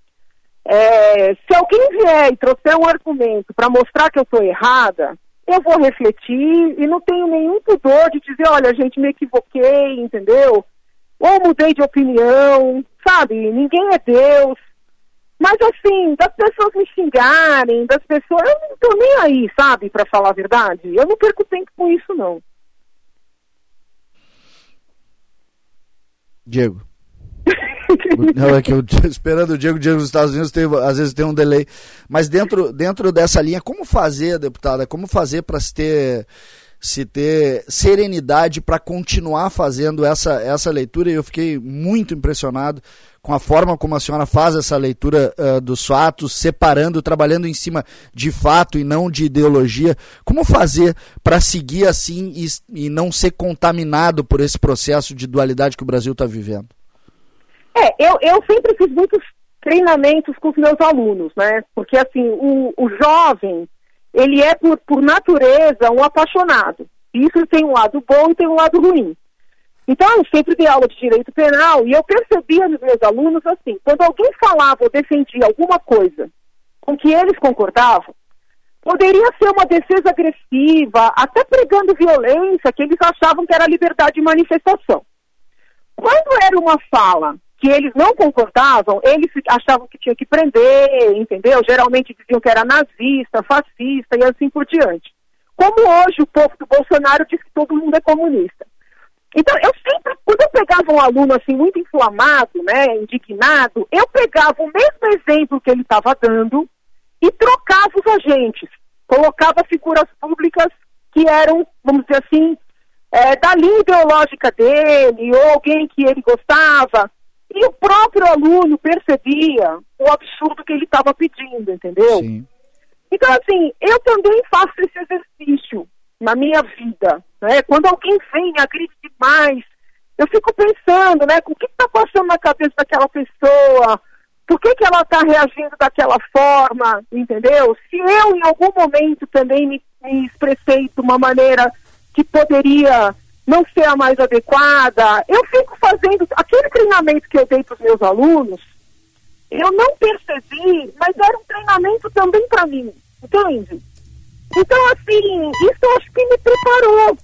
É, se alguém vier e trouxer um argumento para mostrar que eu estou errada, eu vou refletir e não tenho nenhum pudor de dizer, olha, gente, me equivoquei, entendeu? Ou mudei de opinião, sabe? Ninguém é Deus. Mas assim, das pessoas me xingarem, das pessoas... Eu não tô nem aí, sabe? Pra falar a verdade. Eu não perco tempo com isso, não. Diego. Não, é que eu tô esperando o Diego, o Diego dos Estados Unidos tem, às vezes tem um delay. Mas dentro, dentro dessa linha, como fazer, deputada? Como fazer para se ter... se ter serenidade para continuar fazendo essa, essa leitura? E eu fiquei muito impressionado com a forma como a senhora faz essa leitura uh, dos fatos, separando, trabalhando em cima de fato e não de ideologia. Como fazer para seguir assim e, e não ser contaminado por esse processo de dualidade que o Brasil está vivendo? É, eu, eu sempre fiz muitos treinamentos com os meus alunos, né? Porque assim, o, o jovem, ele é, por, por natureza, um apaixonado. Isso tem um lado bom e tem um lado ruim. Então, eu sempre dei aula de direito penal e eu percebia nos meus alunos assim, quando alguém falava ou defendia alguma coisa com que eles concordavam, poderia ser uma defesa agressiva, até pregando violência, que eles achavam que era liberdade de manifestação. Quando era uma fala que eles não concordavam, eles achavam que tinha que prender, entendeu? Geralmente diziam que era nazista, fascista e assim por diante. Como hoje o povo do Bolsonaro diz que todo mundo é comunista. Então, eu sempre, quando eu pegava um aluno assim muito inflamado, né, indignado, eu pegava o mesmo exemplo que ele estava dando e trocava os agentes. Colocava figuras públicas que eram, vamos dizer assim, é, da linha ideológica dele, ou alguém que ele gostava. E o próprio aluno percebia o absurdo que ele estava pedindo, entendeu? Sim. Então, assim, eu também faço esse exercício na minha vida, né? Quando alguém vem e agride demais, eu fico pensando, né? O que está passando na cabeça daquela pessoa? Por que que ela está reagindo daquela forma, entendeu? Se eu, em algum momento, também me, me expressei de uma maneira que poderia não ser a mais adequada, eu fico fazendo aquele treinamento que eu dei para os meus alunos, eu não percebi, mas era um treinamento também para mim, entende? Então, assim, isso eu acho que me preparou,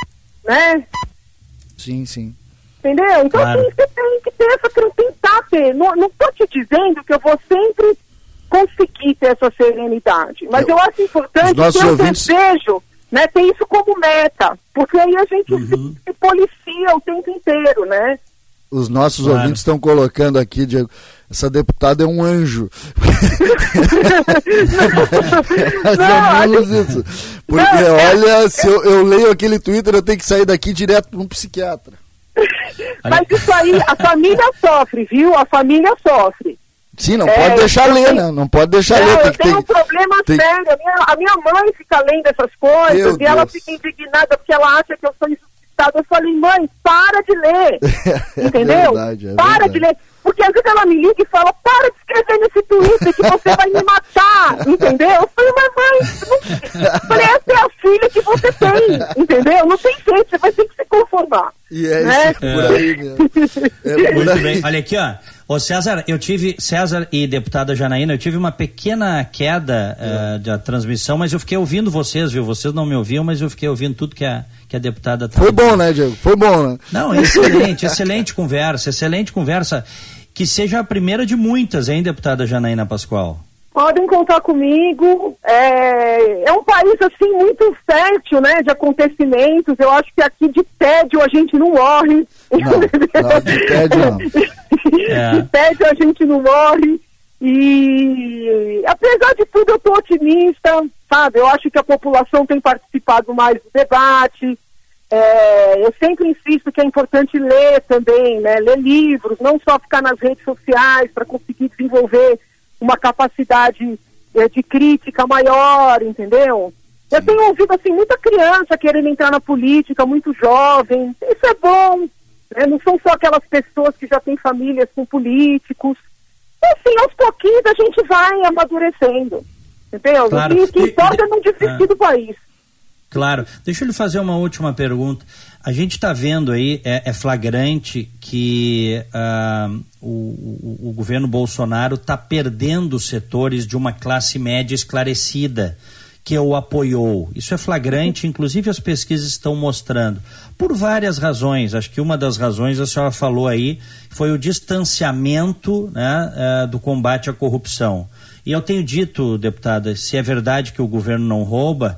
né? Sim, sim. Entendeu? Então, Claro. assim, você tem que ter essa, tentar ter, não, não tô te dizendo que eu vou sempre conseguir ter essa serenidade, mas eu, eu acho importante que eu ouvintes... desejo, né, ter isso como meta, porque aí a gente uhum. se, se policia o tempo inteiro, né? Os nossos claro. ouvintes estão colocando aqui, Diego, essa deputada é um anjo. Mais ou menos isso. Porque, não, olha, se eu, eu leio aquele Twitter, eu tenho que sair daqui direto para um psiquiatra. Mas isso aí, a família sofre, viu? A família sofre. Sim, não é, pode deixar ler, tenho, né? Não pode deixar não, ler. Tem eu que tenho ter, um problema tem... sério. A minha, a minha mãe fica lendo essas coisas Meu e Deus. ela fica indignada porque ela acha que eu sou insuscitada. Eu falei, mãe, para de ler. Entendeu? É verdade, é para verdade. de ler. Porque às vezes ela me liga e fala, para de escrever nesse Twitter que você vai me matar. Entendeu? Eu falei, mas mãe, não... falei, essa é a filha que você tem. Entendeu? Não tem jeito, você vai ter que se conformar. E é né? isso, por aí mesmo. É por aí. Bem. Olha aqui, ó. Ô César, eu tive, César e deputada Janaína, eu tive uma pequena queda é. uh, da transmissão, mas eu fiquei ouvindo vocês, viu? Vocês não me ouviam, mas eu fiquei ouvindo tudo que a, que a deputada... Foi bom, né, Diego? Foi bom, né? Não, excelente, excelente conversa, excelente conversa. Que seja a primeira de muitas, hein, deputada Janaína Pascoal? Podem contar comigo. É, é um país, assim, muito fértil, né, de acontecimentos. Eu acho que aqui de tédio a gente não morre. Não, não de tédio não. É. De tédio a gente não morre. E, apesar de tudo, eu estou otimista, sabe? Eu acho que a população tem participado mais do debate. É, eu sempre insisto que é importante ler também, né? Ler livros, não só ficar nas redes sociais para conseguir desenvolver uma capacidade é, de crítica maior, entendeu? Eu tenho ouvido, assim, muita criança querendo entrar na política, muito jovem. Isso é bom, né? Não são só aquelas pessoas que já têm famílias com políticos. Assim, aos pouquinhos a gente vai amadurecendo, entendeu? Claro. E o que importa é não desistir ah. do país. Claro. Deixa eu lhe fazer uma última pergunta. A gente está vendo aí, é, é flagrante que uh, o, o, o governo Bolsonaro está perdendo setores de uma classe média esclarecida que o apoiou. Isso é flagrante, inclusive as pesquisas estão mostrando. Por várias razões. Acho que uma das razões, a senhora falou aí, foi o distanciamento, né, uh, do combate à corrupção. E eu tenho dito, deputada, se é verdade que o governo não rouba,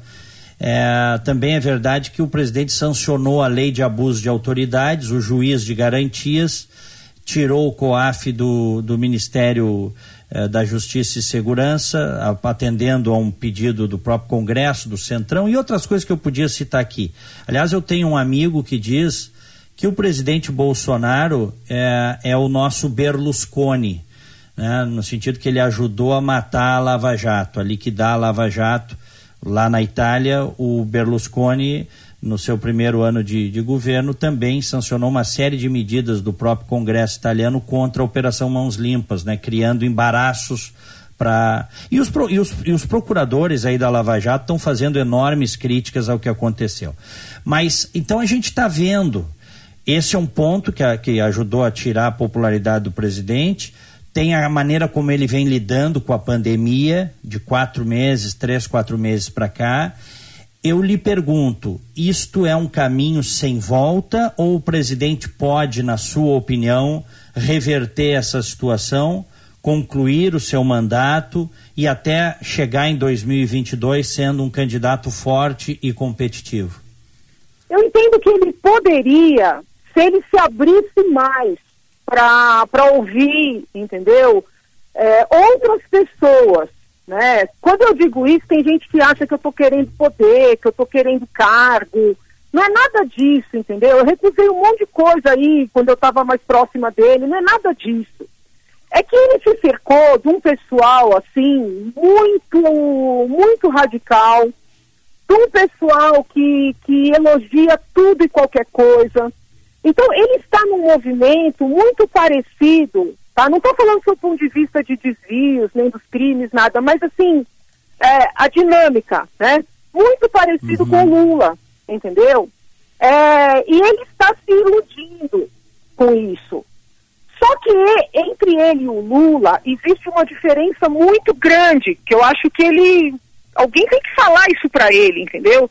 É, também é verdade que o presidente sancionou a lei de abuso de autoridades, o juiz de garantias, tirou o COAF do, do Ministério eh, da Justiça e Segurança, a, atendendo a um pedido do próprio Congresso, do Centrão e outras coisas que eu podia citar aqui. Aliás, eu tenho um amigo que diz que o presidente Bolsonaro é, é o nosso Berlusconi, né, no sentido que ele ajudou a matar a Lava Jato, a liquidar a Lava Jato. Lá na Itália, o Berlusconi, no seu primeiro ano de, de governo, também sancionou uma série de medidas do próprio Congresso italiano contra a Operação Mãos Limpas, né, criando embaraços para... E os, e, os, e os procuradores aí da Lava Jato estão fazendo enormes críticas ao que aconteceu. Mas, então a gente está vendo, esse é um ponto que, a, que ajudou a tirar a popularidade do presidente. Tem a maneira como ele vem lidando com a pandemia, de quatro meses, três, quatro meses para cá. Eu lhe pergunto, isto é um caminho sem volta ou o presidente pode, na sua opinião, reverter essa situação, concluir o seu mandato e até chegar em dois mil e vinte e dois sendo um candidato forte e competitivo? Eu entendo que ele poderia, se ele se abrisse mais para ouvir, entendeu? É, outras pessoas, né? Quando eu digo isso, tem gente que acha que eu estou querendo poder, que eu estou querendo cargo. Não é nada disso, entendeu? Eu recusei um monte de coisa aí quando eu estava mais próxima dele, não é nada disso. É que ele se cercou de um pessoal, assim, muito, muito radical, de um pessoal que, que elogia tudo e qualquer coisa. Então, ele está num movimento muito parecido, tá? Não estou falando do ponto de vista de desvios, nem dos crimes, nada, mas, assim, é, a dinâmica, né? Muito parecido uhum. com o Lula, entendeu? É, e ele está se iludindo com isso. Só que entre ele e o Lula existe uma diferença muito grande, que eu acho que ele... Alguém tem que falar isso para ele, entendeu?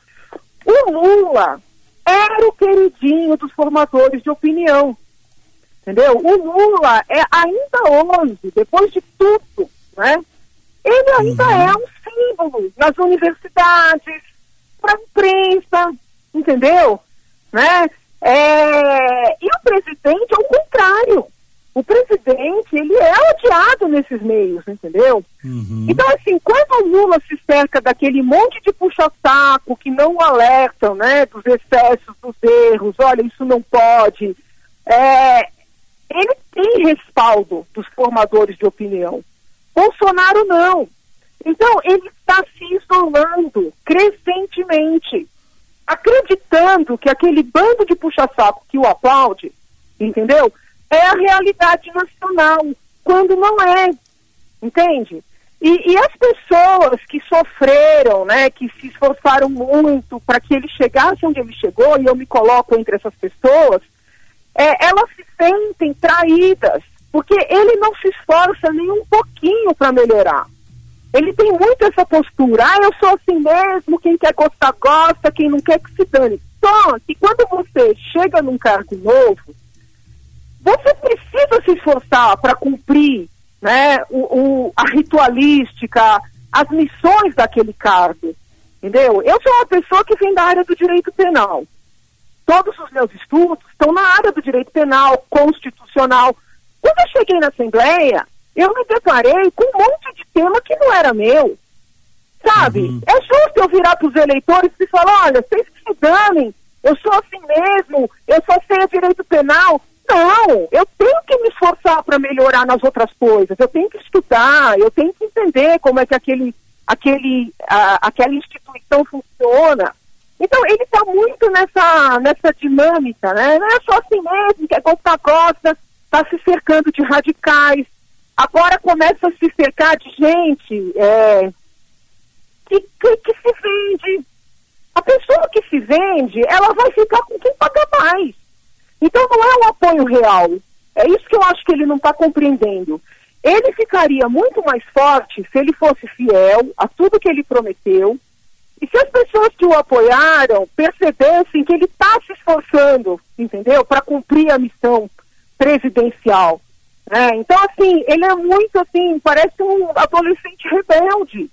O Lula era o queridinho dos formadores de opinião, entendeu? O Lula é ainda hoje, depois de tudo, né? Ele ainda uhum. é um símbolo nas universidades, para a imprensa, entendeu? Né? É... E o presidente é o contrário. O presidente, ele é odiado nesses meios, entendeu? Uhum. Então, assim, quando o Lula se cerca daquele monte de puxa-saco que não alertam, né, dos excessos, dos erros, olha, isso não pode, é, ele tem respaldo dos formadores de opinião. Bolsonaro não. Então, ele está se isolando crescentemente, acreditando que aquele bando de puxa-saco que o aplaude, entendeu? É a realidade nacional, quando não é, entende? E, e as pessoas que sofreram, né, que se esforçaram muito para que ele chegasse onde ele chegou, e eu me coloco entre essas pessoas, é, elas se sentem traídas, porque ele não se esforça nem um pouquinho para melhorar. Ele tem muito essa postura, ah, eu sou assim mesmo, quem quer gostar, gosta, quem não quer que se dane. Só que quando você chega num cargo novo, você precisa se esforçar para cumprir, né, o, o, a ritualística, as missões daquele cargo, entendeu? Eu sou uma pessoa que vem da área do direito penal. Todos os meus estudos estão na área do direito penal, constitucional. Quando eu cheguei na Assembleia, eu me deparei com um monte de tema que não era meu, sabe? Uhum. É justo eu virar para os eleitores e falar, olha, vocês que se danem, eu sou assim mesmo, eu só sei o direito penal. Não, eu tenho que me esforçar para melhorar nas outras coisas, eu tenho que estudar, eu tenho que entender como é que aquele, aquele, a, aquela instituição funciona. Então, ele está muito nessa, nessa dinâmica, né? Não é só assim mesmo, que é gostar, gosta, está se cercando de radicais, agora começa a se cercar de gente é, que, que, que se vende. A pessoa que se vende, ela vai ficar com quem paga mais. Então não é um apoio real. É isso que eu acho que ele não está compreendendo. Ele ficaria muito mais forte se ele fosse fiel a tudo que ele prometeu e se as pessoas que o apoiaram percebessem que ele está se esforçando, entendeu? Para cumprir a missão presidencial. É, então, assim, ele é muito, assim, parece um adolescente rebelde,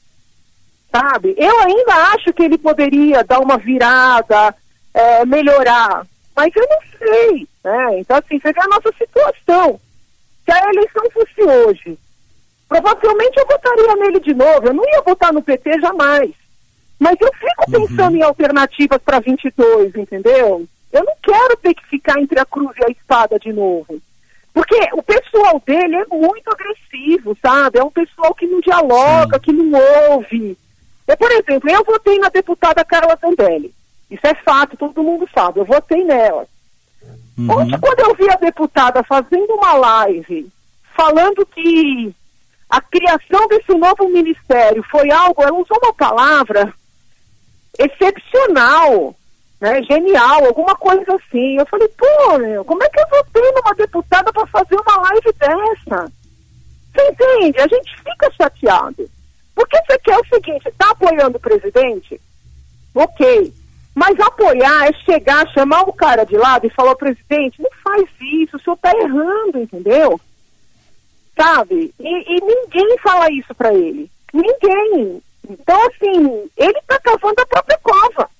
sabe? Eu ainda acho que ele poderia dar uma virada, é, melhorar, mas eu não sei, né? Então, assim, você vê a nossa situação. Se a eleição fosse hoje, provavelmente eu votaria nele de novo. Eu não ia votar no P T jamais. Mas eu fico pensando uhum. em alternativas para vinte e dois, entendeu? Eu não quero ter que ficar entre a cruz e a espada de novo. Porque o pessoal dele é muito agressivo, sabe? É um pessoal que não dialoga, Sim. que não ouve. Eu, por exemplo, eu votei na deputada Carla Zambelli. Isso é fato, todo mundo sabe. Eu votei nela. Uhum. Ontem, quando eu vi a deputada fazendo uma live, falando que a criação desse novo ministério foi algo, ela usou uma palavra excepcional, né, genial, alguma coisa assim. Eu falei, pô, meu, como é que eu votei numa deputada para fazer uma live dessa? Você entende? A gente fica chateado. Porque você quer o seguinte, está apoiando o presidente? Ok. Mas apoiar é chegar, chamar o cara de lado e falar, presidente, não faz isso, o senhor está errando, entendeu? Sabe? E, e ninguém fala isso para ele. Ninguém. Então, assim, ele está cavando a própria cova.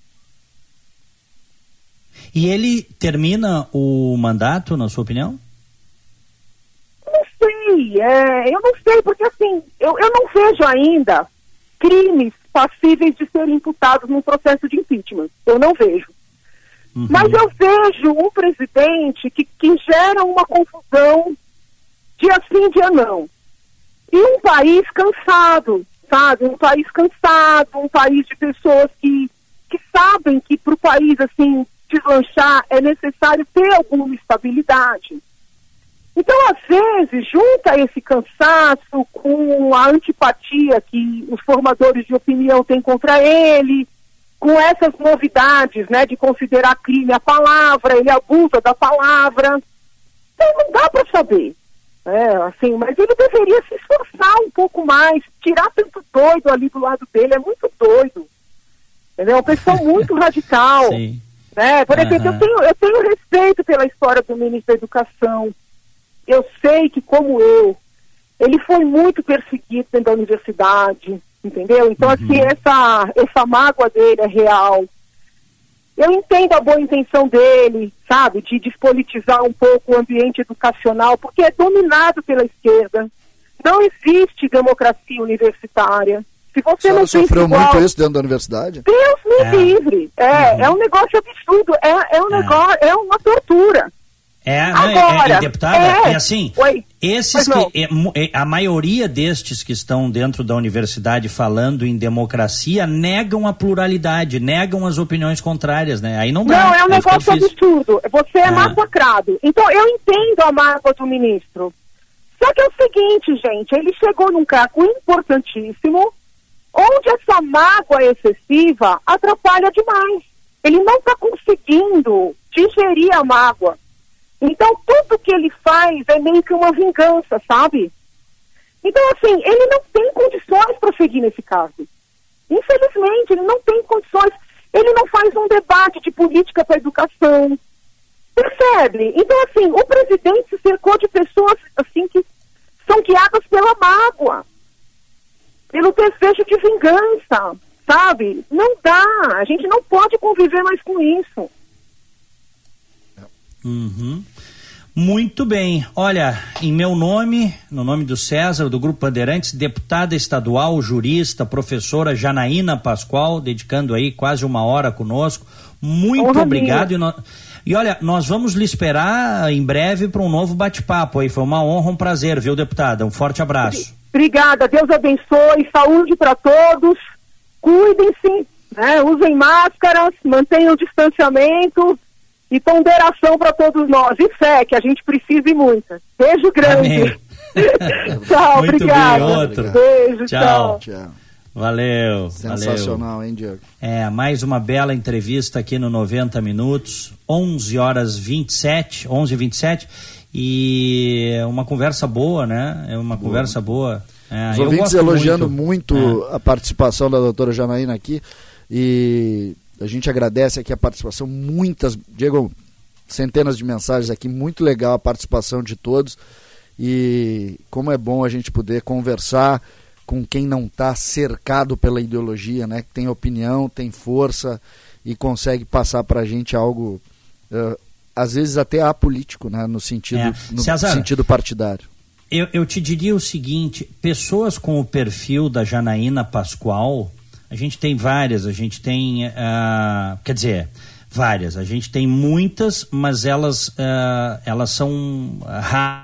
E ele termina o mandato, na sua opinião? Não sei, é, eu não sei, porque assim, eu, eu não vejo ainda crimes passíveis de serem imputados num processo de impeachment. Eu não vejo. Uhum. Mas eu vejo um presidente que, que gera uma confusão dia sim, dia não. E um país cansado, sabe? Um país cansado, um país de pessoas que, que sabem que para o país, assim, deslanchar é necessário ter alguma estabilidade. Então, às vezes, junta esse cansaço com a antipatia que os formadores de opinião têm contra ele, com essas novidades, né, de considerar crime a palavra, ele abusa da palavra. Então, não dá para saber. É, assim, mas ele deveria se esforçar um pouco mais, tirar tanto doido ali do lado dele, é muito doido. Entendeu? É uma pessoa muito radical. Sim. Né? Por exemplo, uhum. eu, tenho, eu tenho respeito pela história do ministro da Educação. Eu sei que, como eu, ele foi muito perseguido dentro da universidade, entendeu? Então, uhum. assim, essa, essa mágoa dele é real. eu entendo a boa intenção dele, sabe, de despolitizar um pouco o ambiente educacional, porque é dominado pela esquerda. Não existe democracia universitária. Se você a não sofreu igual, muito isso dentro da universidade? Deus me É. livre. É, Uhum. é um negócio absurdo. É, é um É. negócio, é uma tortura. É, não, é- Agora, é, é, deputada, é, é assim, oi, esses pois não. que, é, mu- é, a maioria destes que estão dentro da universidade falando em democracia negam a pluralidade, negam as opiniões contrárias, né? Aí não dá. Não, é um aí fica negócio difícil. absurdo. Você é Ah. massacrado. Então, eu entendo a mágoa do ministro. Só que é o seguinte, gente, ele chegou num cargo importantíssimo, onde essa mágoa excessiva atrapalha demais. Ele não está conseguindo digerir a mágoa. Então, tudo que ele faz é meio que uma vingança, sabe? Então, assim, ele não tem condições para seguir nesse cargo. Infelizmente, ele não tem condições. Ele não faz um debate de política para a educação. Percebe? Então, assim, o presidente se cercou de pessoas, assim, que são guiadas pela mágoa, pelo desejo de vingança, sabe? Não dá. A gente não pode conviver mais com isso. Uhum. Muito bem. Olha, em meu nome, no nome do César, do Grupo Bandeirantes, deputada estadual, jurista, professora Janaína Pascoal, dedicando aí quase uma hora conosco. Muito Honra obrigado. E, no... e olha, nós vamos lhe esperar em breve para um novo bate-papo aí. Foi uma honra, um prazer, viu, deputada? Um forte abraço. Obrigada. Deus abençoe. Saúde para todos. Cuidem-se, né? Usem máscaras, mantenham o distanciamento. E ponderação para todos nós. E fé, que a gente precise muito. Beijo grande. Amém. Tchau, Muito obrigada. bem, outro. Beijo, Tchau. tchau. Tchau. Valeu. Sensacional, valeu. hein, Diego? É, mais uma bela entrevista aqui no noventa minutos, onze horas vinte e sete, onze e vinte e sete, e uma conversa boa, né? É uma boa. conversa boa. É, Os eu ouvintes gosto elogiando muito, muito é. a participação da doutora Janaína aqui, e a gente agradece aqui a participação, muitas, Diego, centenas de mensagens aqui, muito legal a participação de todos, e como é bom a gente poder conversar com quem não está cercado pela ideologia, né? Que tem opinião, tem força e consegue passar para a gente algo, uh, às vezes até apolítico, né? No sentido, É. no César, sentido partidário. Eu, eu te diria o seguinte, pessoas com o perfil da Janaína Pascoal, a gente tem várias, a gente tem, uh, quer dizer, várias, a gente tem muitas, mas elas, uh, elas são raras.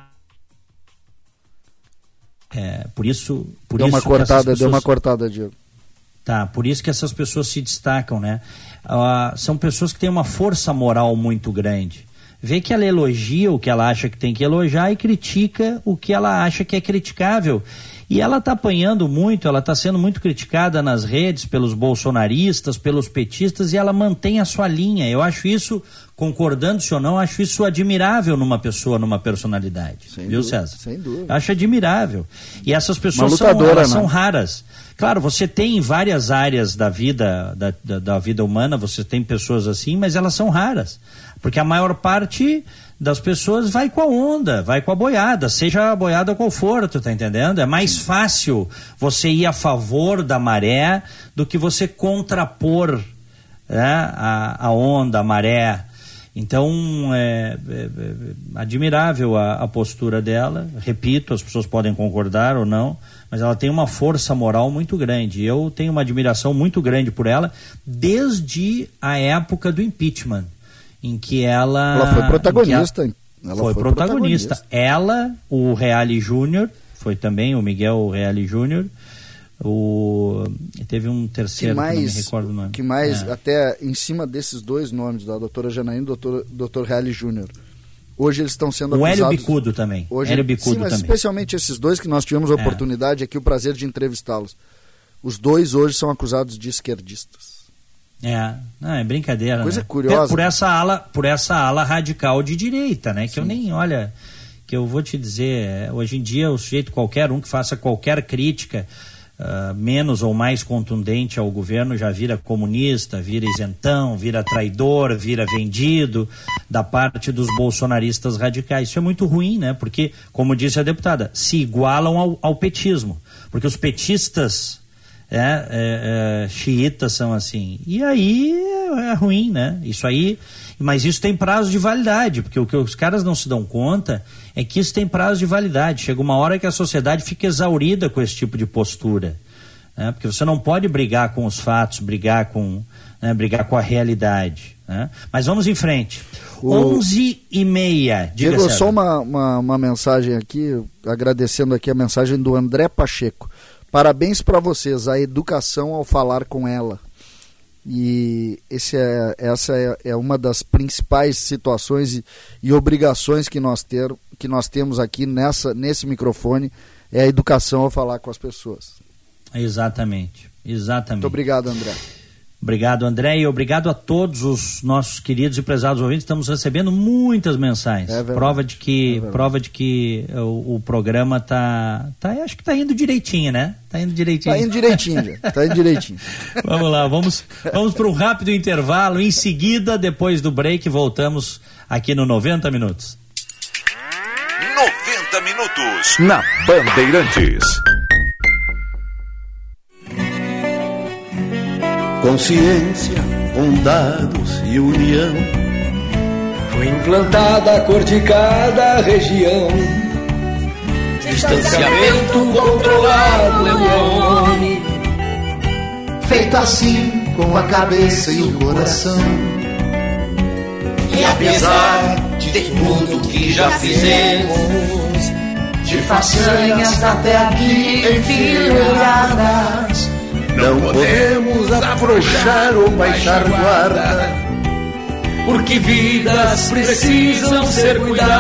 É, por isso, por deu isso uma cortada, pessoas... deu uma cortada, Diego. Tá, por isso que essas pessoas se destacam, né? Uh, são pessoas que têm uma força moral muito grande. Vê que ela elogia o que ela acha que tem que elogiar e critica o que ela acha que é criticável. E ela está apanhando muito, ela está sendo muito criticada nas redes pelos bolsonaristas, pelos petistas, e ela mantém a sua linha. Eu acho isso, concordando-se ou não, acho isso admirável numa pessoa, numa personalidade. Sem viu, dúvida, César? sem dúvida. Acho admirável. E essas pessoas Uma são, lutadora, elas né? são raras. Claro, você tem em várias áreas da vida, da, da, da vida humana, você tem pessoas assim, mas elas são raras. Porque a maior parte das pessoas vai com a onda, vai com a boiada, seja a boiada qual for, tu tá entendendo? É mais fácil você ir a favor da maré do que você contrapor, né, a, a onda, a maré. Então, é, é, é admirável a, a postura dela. Repito, as pessoas podem concordar ou não, mas ela tem uma força moral muito grande. Eu tenho uma admiração muito grande por ela desde a época do impeachment, em que ela... Ela foi protagonista. Ela, ela foi, foi protagonista. protagonista. Ela, o Reale Júnior, foi também o Miguel Reale Júnior, o... teve um terceiro, que, mais, que não me recordo o nome. Que mais, é. até em cima desses dois nomes, da doutora Janaína e do doutor, doutor Reale Júnior, hoje eles estão sendo o acusados... O Hélio Bicudo também. Hoje, Hélio Bicudo sim, mas também. especialmente esses dois que nós tivemos a é. oportunidade aqui, o prazer de entrevistá-los. Os dois hoje são acusados de esquerdistas. É, não, é brincadeira, coisa né? curiosa. Por essa ala, por essa ala radical de direita, né? Que Sim. eu nem, olha, que eu vou te dizer, hoje em dia o sujeito qualquer um que faça qualquer crítica uh, menos ou mais contundente ao governo já vira comunista, vira isentão, vira traidor, vira vendido da parte dos bolsonaristas radicais. Isso é muito ruim, né? Porque, como disse a deputada, se igualam ao, ao petismo. Porque os petistas... É, é, é, xiitas são assim. E aí é, é ruim, né? Isso aí, mas isso tem prazo de validade, porque o que os caras não se dão conta é que isso tem prazo de validade. Chega uma hora que a sociedade fica exaurida com esse tipo de postura, né? Porque você não pode brigar com os fatos, brigar com, né, brigar com a realidade, né? Mas vamos em frente. O... onze e meia. Diga, Diego, só uma, uma, uma mensagem aqui, agradecendo aqui a mensagem do André Pacheco. Parabéns para vocês, a educação ao falar com ela. E esse é, essa é, é uma das principais situações e, e obrigações que nós, ter, que nós temos aqui nessa, nesse microfone, é a educação ao falar com as pessoas. Exatamente, exatamente. Muito obrigado, André. Obrigado, André, e obrigado a todos os nossos queridos e prezados ouvintes. Estamos recebendo muitas mensagens. É prova de que, é prova de que o, o programa tá, tá, acho que tá indo direitinho, né? Tá indo direitinho. Tá indo direitinho, tá indo direitinho. Vamos lá, vamos, vamos para um rápido intervalo. Em seguida, depois do break, voltamos aqui no noventa Minutos. noventa Minutos na Bandeirantes. Consciência, bondados e união. Foi implantada a cor de cada região. Distanciamento controlado é o nome. Feito assim com a cabeça e o coração. E apesar de tudo que já fizemos, de façanhas até aqui enfileiradas, não podemos afrouxar ou baixar guarda, porque vidas precisam ser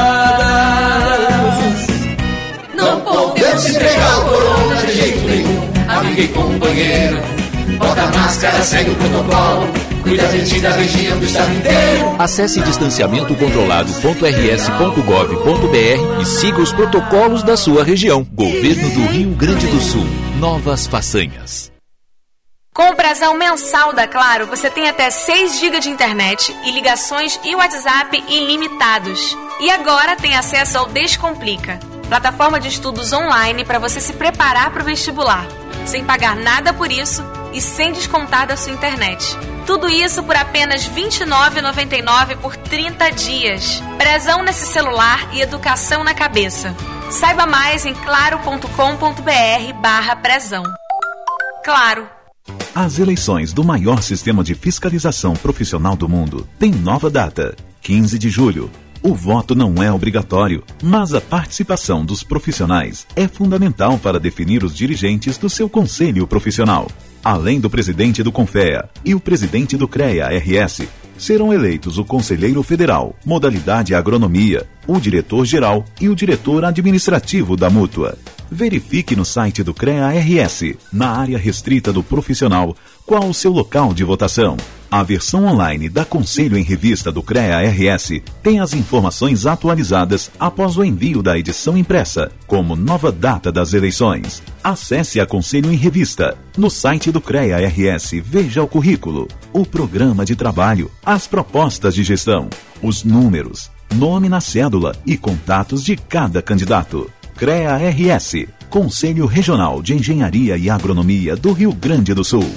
cuidadas. Não podemos entregar o corona de jeito nenhum, amigo e companheiro. Bota a máscara, segue o protocolo, cuida de ti da região do estado inteiro. Acesse distanciamento controlado ponto r s ponto gov ponto b r e siga os protocolos da sua região. Governo do Rio Grande do Sul. Novas façanhas. Com o prazão mensal da Claro, você tem até seis gigas de internet e ligações e WhatsApp ilimitados. E agora tem acesso ao Descomplica, plataforma de estudos online para você se preparar para o vestibular, sem pagar nada por isso e sem descontar da sua internet. Tudo isso por apenas vinte e nove reais e noventa e nove centavos por trinta dias. Prezão nesse celular e educação na cabeça. Saiba mais em claro ponto com ponto b r barra prezão. Claro. As eleições do maior sistema de fiscalização profissional do mundo têm nova data, quinze de julho. O voto não é obrigatório, mas a participação dos profissionais é fundamental para definir os dirigentes do seu conselho profissional. Além do presidente do CONFEA e o presidente do CREA R S, serão eleitos o conselheiro federal, modalidade agronomia, o diretor-geral e o diretor administrativo da mútua. Verifique no site do CREA R S, na área restrita do profissional, qual o seu local de votação. A versão online da Conselho em Revista do CREA R S tem as informações atualizadas após o envio da edição impressa, como nova data das eleições. Acesse a Conselho em Revista. No site do CREA R S, veja o currículo, o programa de trabalho, as propostas de gestão, os números, nome na cédula e contatos de cada candidato. CREA R S, Conselho Regional de Engenharia e Agronomia do Rio Grande do Sul.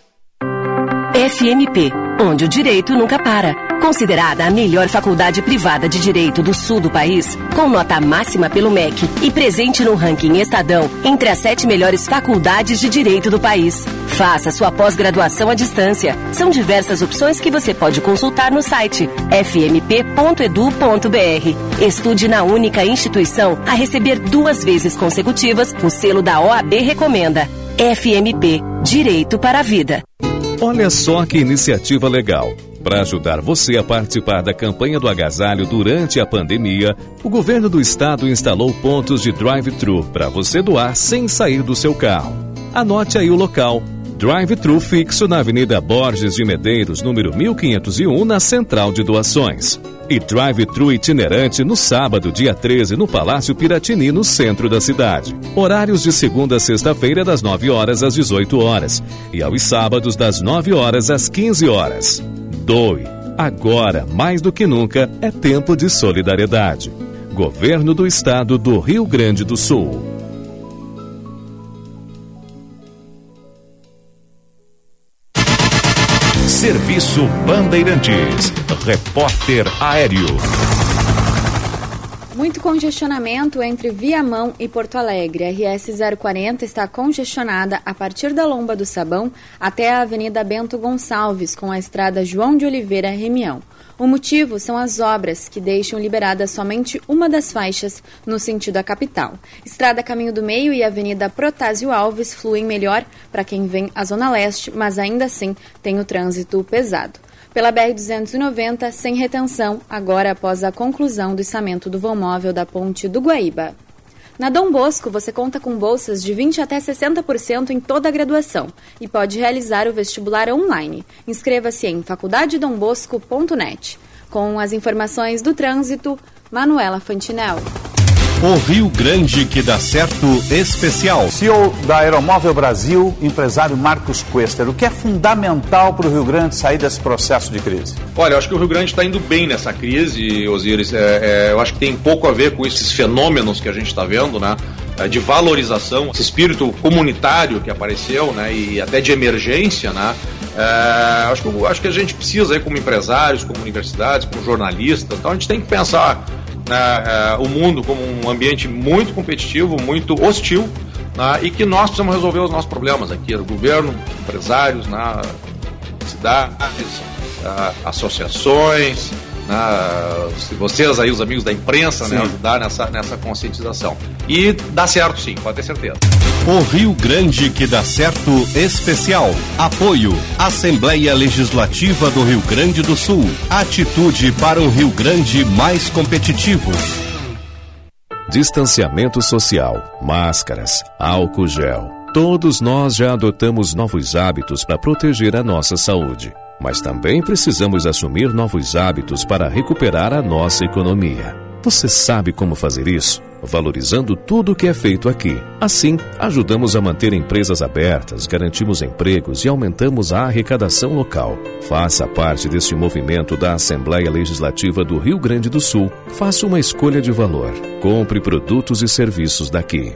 F M P, onde o direito nunca para. Considerada a melhor faculdade privada de direito do sul do país, com nota máxima pelo M E C e presente no ranking Estadão entre as sete melhores faculdades de direito do país. Faça sua pós-graduação à distância. São diversas opções que você pode consultar no site f m p ponto edu ponto b r. Estude na única instituição a receber duas vezes consecutivas o selo da O A B Recomenda. F M P, Direito para a Vida. Olha só que iniciativa legal. Para ajudar você a participar da campanha do agasalho durante a pandemia, o governo do estado instalou pontos de drive-thru para você doar sem sair do seu carro. Anote aí o local. Drive-thru fixo na Avenida Borges de Medeiros, número mil quinhentos e um, na Central de Doações. E drive-thru itinerante no sábado, dia treze, no Palácio Piratini, no centro da cidade. Horários de segunda a sexta-feira, das nove horas às dezoito horas. E aos sábados, das nove horas às quinze horas. Doe. Agora, mais do que nunca, é tempo de solidariedade. Governo do Estado do Rio Grande do Sul. Serviço Bandeirantes. Repórter Aéreo. Muito congestionamento entre Viamão e Porto Alegre. A R S zero quarenta está congestionada a partir da Lomba do Sabão até a Avenida Bento Gonçalves, com a estrada João de Oliveira Remião. O motivo são as obras, que deixam liberada somente uma das faixas no sentido à capital. Estrada Caminho do Meio e Avenida Protásio Alves fluem melhor para quem vem à Zona Leste, mas ainda assim tem o trânsito pesado. Pela B R duzentos e noventa, sem retenção, agora após a conclusão do içamento do vão móvel da Ponte do Guaíba. Na Dom Bosco, você conta com bolsas de vinte até sessenta por cento em toda a graduação e pode realizar o vestibular online. Inscreva-se em faculdade dom bosco ponto net. Com as informações do trânsito, Manuela Fantinel. O Rio Grande que dá certo especial. C E O da Aeromóvel Brasil, empresário Marcos Quester. O que é fundamental para o Rio Grande sair desse processo de crise? Olha, eu acho que o Rio Grande está indo bem nessa crise, Osíris. É, é, eu acho que tem pouco a ver com esses fenômenos que a gente está vendo, né? De valorização, esse espírito comunitário que apareceu, né? E até de emergência, né? É, acho, que, acho que a gente precisa, aí, como empresários, como universidades, como jornalistas, então a gente tem que pensar né, é, o mundo como um ambiente muito competitivo, muito hostil, né, e que nós precisamos resolver os nossos problemas aqui, o governo, empresários, né, cidades, é, associações, né, vocês aí, os amigos da imprensa, né, ajudar nessa, nessa conscientização. E dá certo sim, pode ter certeza. O Rio Grande que dá certo especial. Apoio Assembleia Legislativa do Rio Grande do Sul. Atitude para um Rio Grande mais competitivo. Distanciamento social, máscaras, álcool gel. Todos nós já adotamos novos hábitos para proteger a nossa saúde. Mas também precisamos assumir novos hábitos para recuperar a nossa economia. Você sabe como fazer isso? Valorizando tudo o que é feito aqui. Assim, ajudamos a manter empresas abertas, garantimos empregos e aumentamos a arrecadação local. Faça parte deste movimento da Assembleia Legislativa do Rio Grande do Sul. Faça uma escolha de valor. Compre produtos e serviços daqui.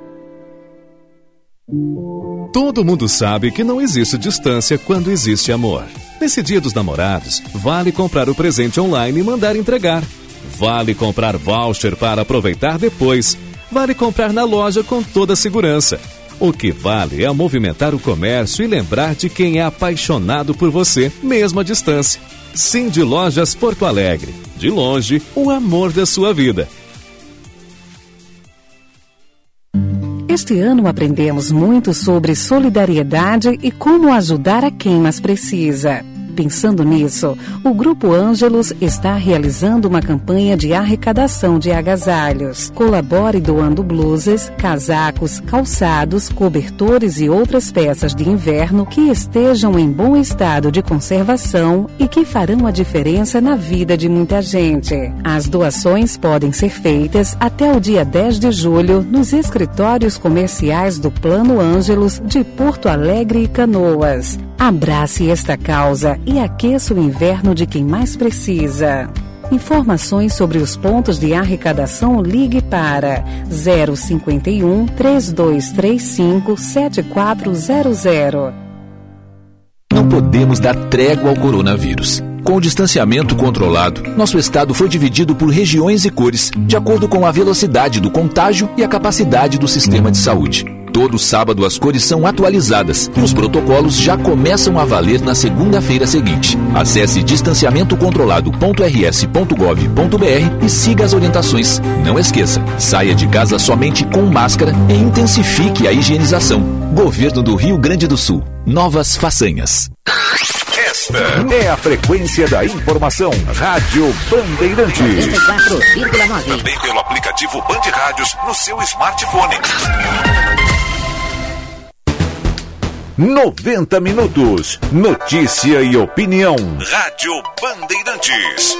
Todo mundo sabe que não existe distância quando existe amor. Nesse Dia dos Namorados, vale comprar o presente online e mandar entregar. Vale comprar voucher para aproveitar depois. Vale comprar na loja com toda a segurança. O que vale é movimentar o comércio e lembrar de quem é apaixonado por você, mesmo à distância. Cindy Lojas Porto Alegre. De longe, o amor da sua vida. Este ano aprendemos muito sobre solidariedade e como ajudar a quem mais precisa. Pensando nisso, o Grupo Ângelos está realizando uma campanha de arrecadação de agasalhos. Colabore doando blusas, casacos, calçados, cobertores e outras peças de inverno que estejam em bom estado de conservação e que farão a diferença na vida de muita gente. As doações podem ser feitas até o dia dez de julho nos escritórios comerciais do Plano Ângelos de Porto Alegre e Canoas. Abrace esta causa e aqueça o inverno de quem mais precisa. Informações sobre os pontos de arrecadação, ligue para zero cinquenta e um, três dois três cinco, sete quatro zero zero. Não podemos dar trégua ao coronavírus. Com o distanciamento controlado, nosso estado foi dividido por regiões e cores, de acordo com a velocidade do contágio e a capacidade do sistema de saúde. Todo sábado as cores são atualizadas e os protocolos já começam a valer na segunda-feira seguinte. Acesse distanciamento controlado ponto r s ponto gov ponto b r e siga as orientações. Não esqueça, saia de casa somente com máscara e intensifique a higienização. Governo do Rio Grande do Sul. Novas façanhas. Esta é a frequência da informação. Rádio Bandeirantes. noventa e quatro vírgula nove. Também pelo aplicativo Band Rádios no seu smartphone. noventa minutos. Notícia e opinião. Rádio Bandeirantes.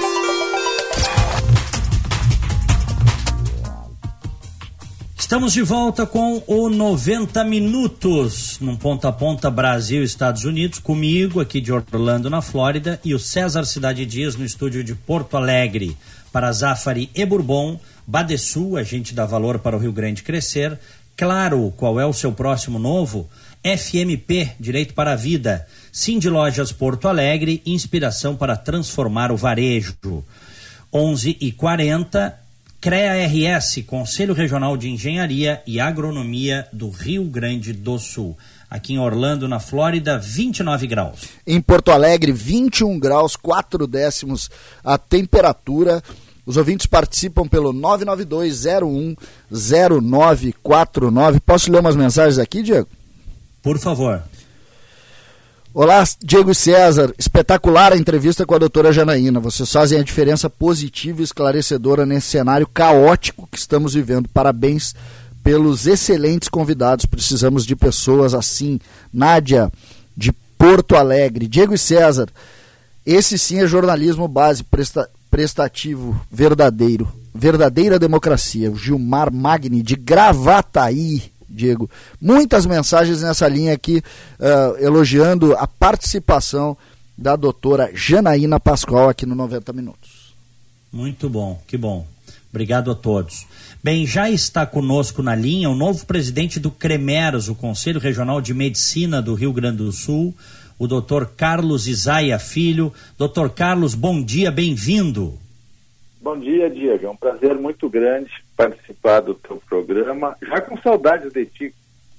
Estamos de volta com o noventa minutos, num ponta a ponta Brasil e Estados Unidos, comigo aqui de Orlando, na Flórida, e o César Cidade Dias no estúdio de Porto Alegre, para Zafari e Bourbon, Badesul, a gente dá valor para o Rio Grande crescer. Claro, qual é o seu próximo novo? F M P, Direito para a Vida. Cindy Lojas Porto Alegre, inspiração para transformar o varejo. onze e quarenta, CREA R S, Conselho Regional de Engenharia e Agronomia do Rio Grande do Sul. Aqui em Orlando, na Flórida, vinte e nove graus. Em Porto Alegre, vinte e um graus, quatro décimos a temperatura. Os ouvintes participam pelo nove nove dois zero um zero nove quatro nove. Posso ler umas mensagens aqui, Diego? Por favor. Olá, Diego e César. Espetacular a entrevista com a doutora Janaína. Vocês fazem a diferença positiva e esclarecedora nesse cenário caótico que estamos vivendo. Parabéns pelos excelentes convidados. Precisamos de pessoas assim. Nádia, de Porto Alegre. Diego e César, esse sim é jornalismo base, presta, prestativo, verdadeiro. Verdadeira democracia. O Gilmar Magni, de Gravataí. Diego, muitas mensagens nessa linha aqui, uh, elogiando a participação da doutora Janaína Pascoal aqui no noventa Minutos. Muito bom, que bom. Obrigado a todos. Bem, já está conosco na linha o novo presidente do CREMERS, o Conselho Regional de Medicina do Rio Grande do Sul, o doutor Carlos Isaia Filho. doutor Carlos, bom dia, bem-vindo. Bom dia, Diego. É um prazer muito grande participar do teu programa. Já com saudades de ti.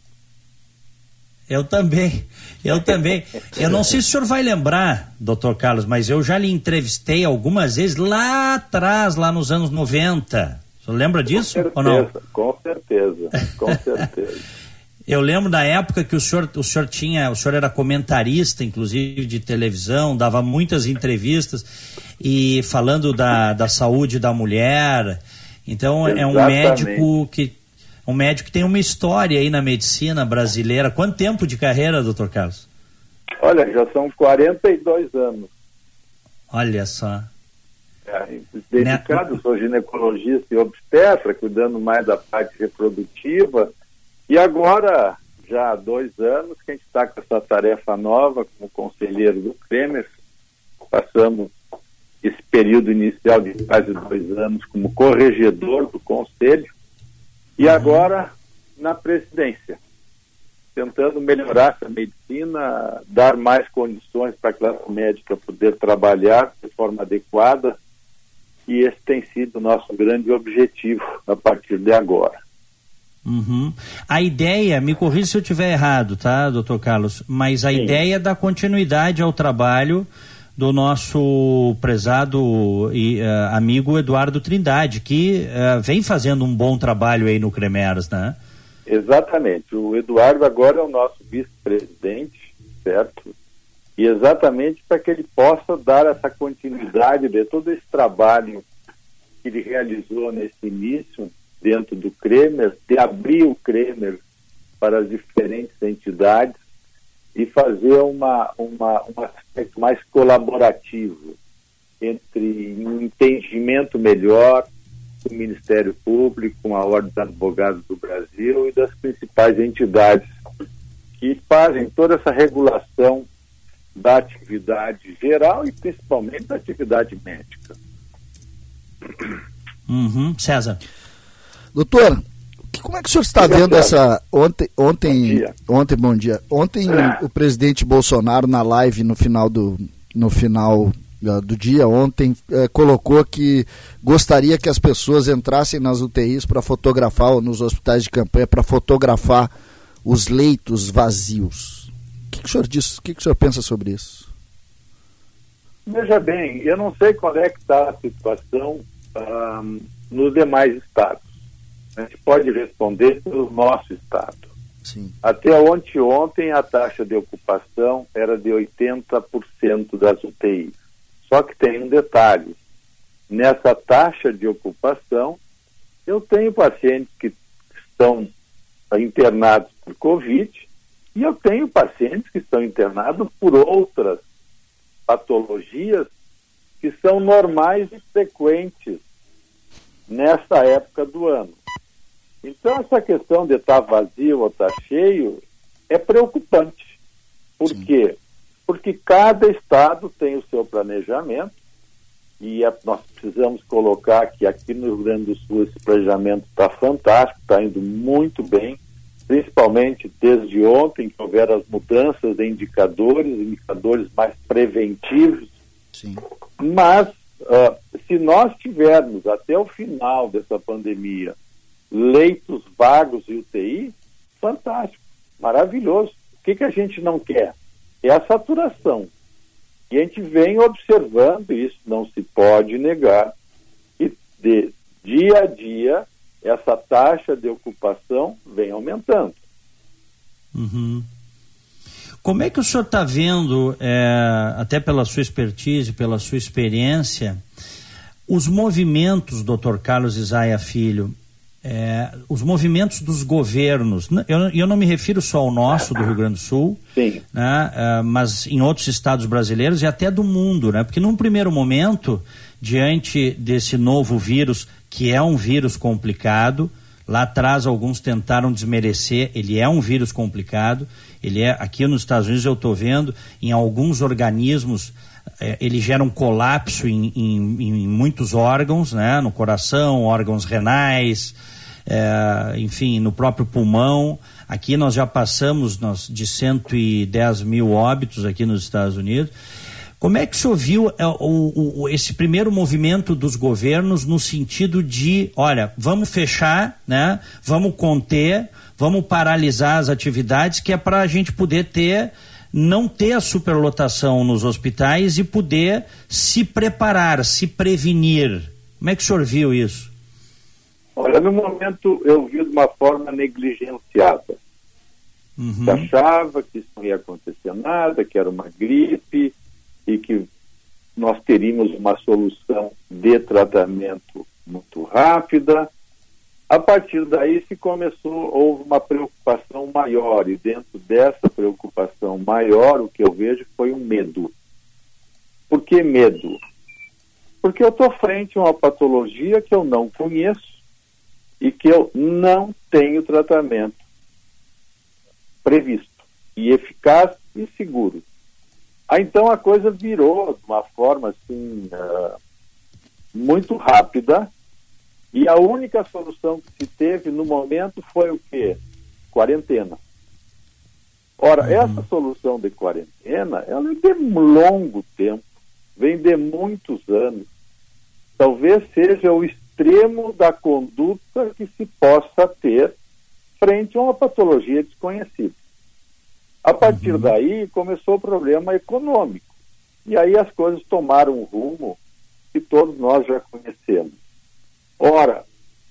Eu também, eu também. Eu não sei se o senhor vai lembrar, doutor Carlos, mas eu já lhe entrevistei algumas vezes lá atrás, lá nos anos noventa. O senhor lembra disso com certeza, ou não? Com certeza, com certeza. Eu lembro da época que o senhor, o senhor tinha, o senhor era comentarista, inclusive, de televisão, dava muitas entrevistas e falando da, da saúde da mulher. Então, exatamente. É um médico que um médico que tem uma história aí na medicina brasileira. Quanto tempo de carreira, doutor Carlos? Olha, já são quarenta e dois anos. Olha só. É, dedicado, sou ginecologista e obstetra, cuidando mais da parte reprodutiva. E agora, já há dois anos, que a gente está com essa tarefa nova como conselheiro do CREMERS. Passamos esse período inicial de quase dois anos como corregedor do conselho. E agora, na presidência, tentando melhorar essa medicina, dar mais condições para a classe médica poder trabalhar de forma adequada. E esse tem sido o nosso grande objetivo a partir de agora. Uhum. A ideia, me corrija se eu estiver errado, tá, doutor Carlos, mas a Sim. ideia é dar continuidade ao trabalho do nosso prezado e, uh, amigo Eduardo Trindade, que uh, vem fazendo um bom trabalho aí no CREMERS, né? Exatamente. O Eduardo agora é o nosso vice-presidente, certo? E exatamente para que ele possa dar essa continuidade de todo esse trabalho que ele realizou nesse início dentro do CREMERS, de abrir o CREMERS para as diferentes entidades e fazer uma, uma, um aspecto mais colaborativo entre um entendimento melhor do Ministério Público, com a Ordem dos Advogados do Brasil e das principais entidades que fazem toda essa regulação da atividade geral e principalmente da atividade médica. Uhum. César. Doutor, como é que o senhor está vendo essa... Ontem, ontem, bom ontem, bom dia. Ontem o presidente Bolsonaro na live no final do, no final do dia, ontem, eh, colocou que gostaria que as pessoas entrassem nas U T Is para fotografar, ou nos hospitais de campanha, para fotografar os leitos vazios. O que, que o senhor diz? O que, que o senhor pensa sobre isso? Veja bem, eu não sei qual é que está a situação ah, nos demais estados. A gente pode responder pelo nosso estado. Sim. Até ontem, ontem a taxa de ocupação era de oitenta por cento das U T Is. Só que tem um detalhe. Nessa taxa de ocupação, eu tenho pacientes que estão internados por Covid e eu tenho pacientes que estão internados por outras patologias que são normais e frequentes nessa época do ano. Então, essa questão de estar vazio ou estar cheio é preocupante. Por Sim. quê? Porque cada estado tem o seu planejamento e é, nós precisamos colocar que aqui no Rio Grande do Sul esse planejamento está fantástico, está indo muito bem. principalmente desde ontem, que houveram as mudanças de indicadores, indicadores mais preventivos. Sim. Mas, uh, se nós tivermos até o final dessa pandemia leitos vagos e U T I, fantástico, maravilhoso. O que, que a gente não quer? É a saturação. E a gente vem observando, isso não se pode negar, que de dia a dia essa taxa de ocupação vem aumentando. Uhum. Como é que o senhor está vendo, é, até pela sua expertise, pela sua experiência, os movimentos, doutor Carlos Isaia Filho, é, os movimentos dos governos? Eu, eu não me refiro só ao nosso, do Rio Grande do Sul, Sim. Né, é, mas em outros estados brasileiros e até do mundo, né? Porque num primeiro momento, diante desse novo vírus, que é um vírus complicado, lá atrás alguns tentaram desmerecer, ele é um vírus complicado, ele é, aqui nos Estados Unidos eu estou vendo, em alguns organismos, é, ele gera um colapso em, em, em muitos órgãos, né, no coração, órgãos renais, é, enfim, no próprio pulmão. Aqui nós já passamos nós, de cento e dez mil óbitos aqui nos Estados Unidos. Como é que o senhor viu é, o, o, esse primeiro movimento dos governos no sentido de, olha, vamos fechar, né? Vamos conter, vamos paralisar as atividades, que é para a gente poder ter, não ter a superlotação nos hospitais e poder se preparar, se prevenir. Como é que o senhor viu isso? Olha, no momento eu vi de uma forma negligenciada. Uhum. Se achava que isso não ia acontecer nada, que era uma gripe, e que nós teríamos uma solução de tratamento muito rápida. A partir daí se começou, houve uma preocupação maior, e dentro dessa preocupação maior, o que eu vejo foi um medo. Por que medo? Porque eu estou frente a uma patologia que eu não conheço e que eu não tenho tratamento previsto, e eficaz e seguro. Ah, então a coisa virou de uma forma assim uh, muito rápida, e a única solução que se teve no momento foi o quê? Quarentena. Ora, uhum. essa solução de quarentena, ela é de longo tempo, vem de muitos anos. Talvez seja o extremo da conduta que se possa ter frente a uma patologia desconhecida. A partir uhum. daí começou o problema econômico. E aí as coisas tomaram um rumo que todos nós já conhecemos. Ora,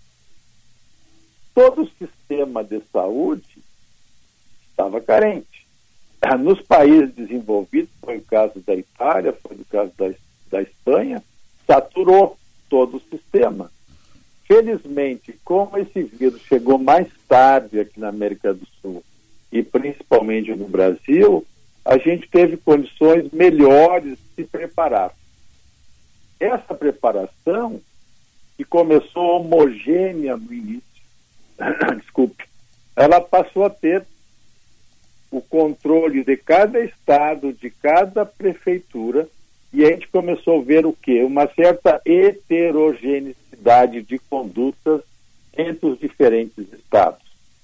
todo o sistema de saúde estava carente. Nos países desenvolvidos, foi o caso da Itália, foi o caso da, da Espanha, saturou todo o sistema. Felizmente, como esse vírus chegou mais tarde aqui na América do Sul, e principalmente no Brasil, a gente teve condições melhores de se preparar. Essa preparação, que começou homogênea no início, desculpe, ela passou a ter o controle de cada estado, de cada prefeitura, e a gente começou a ver o quê? Uma certa heterogeneidade de condutas entre os diferentes estados.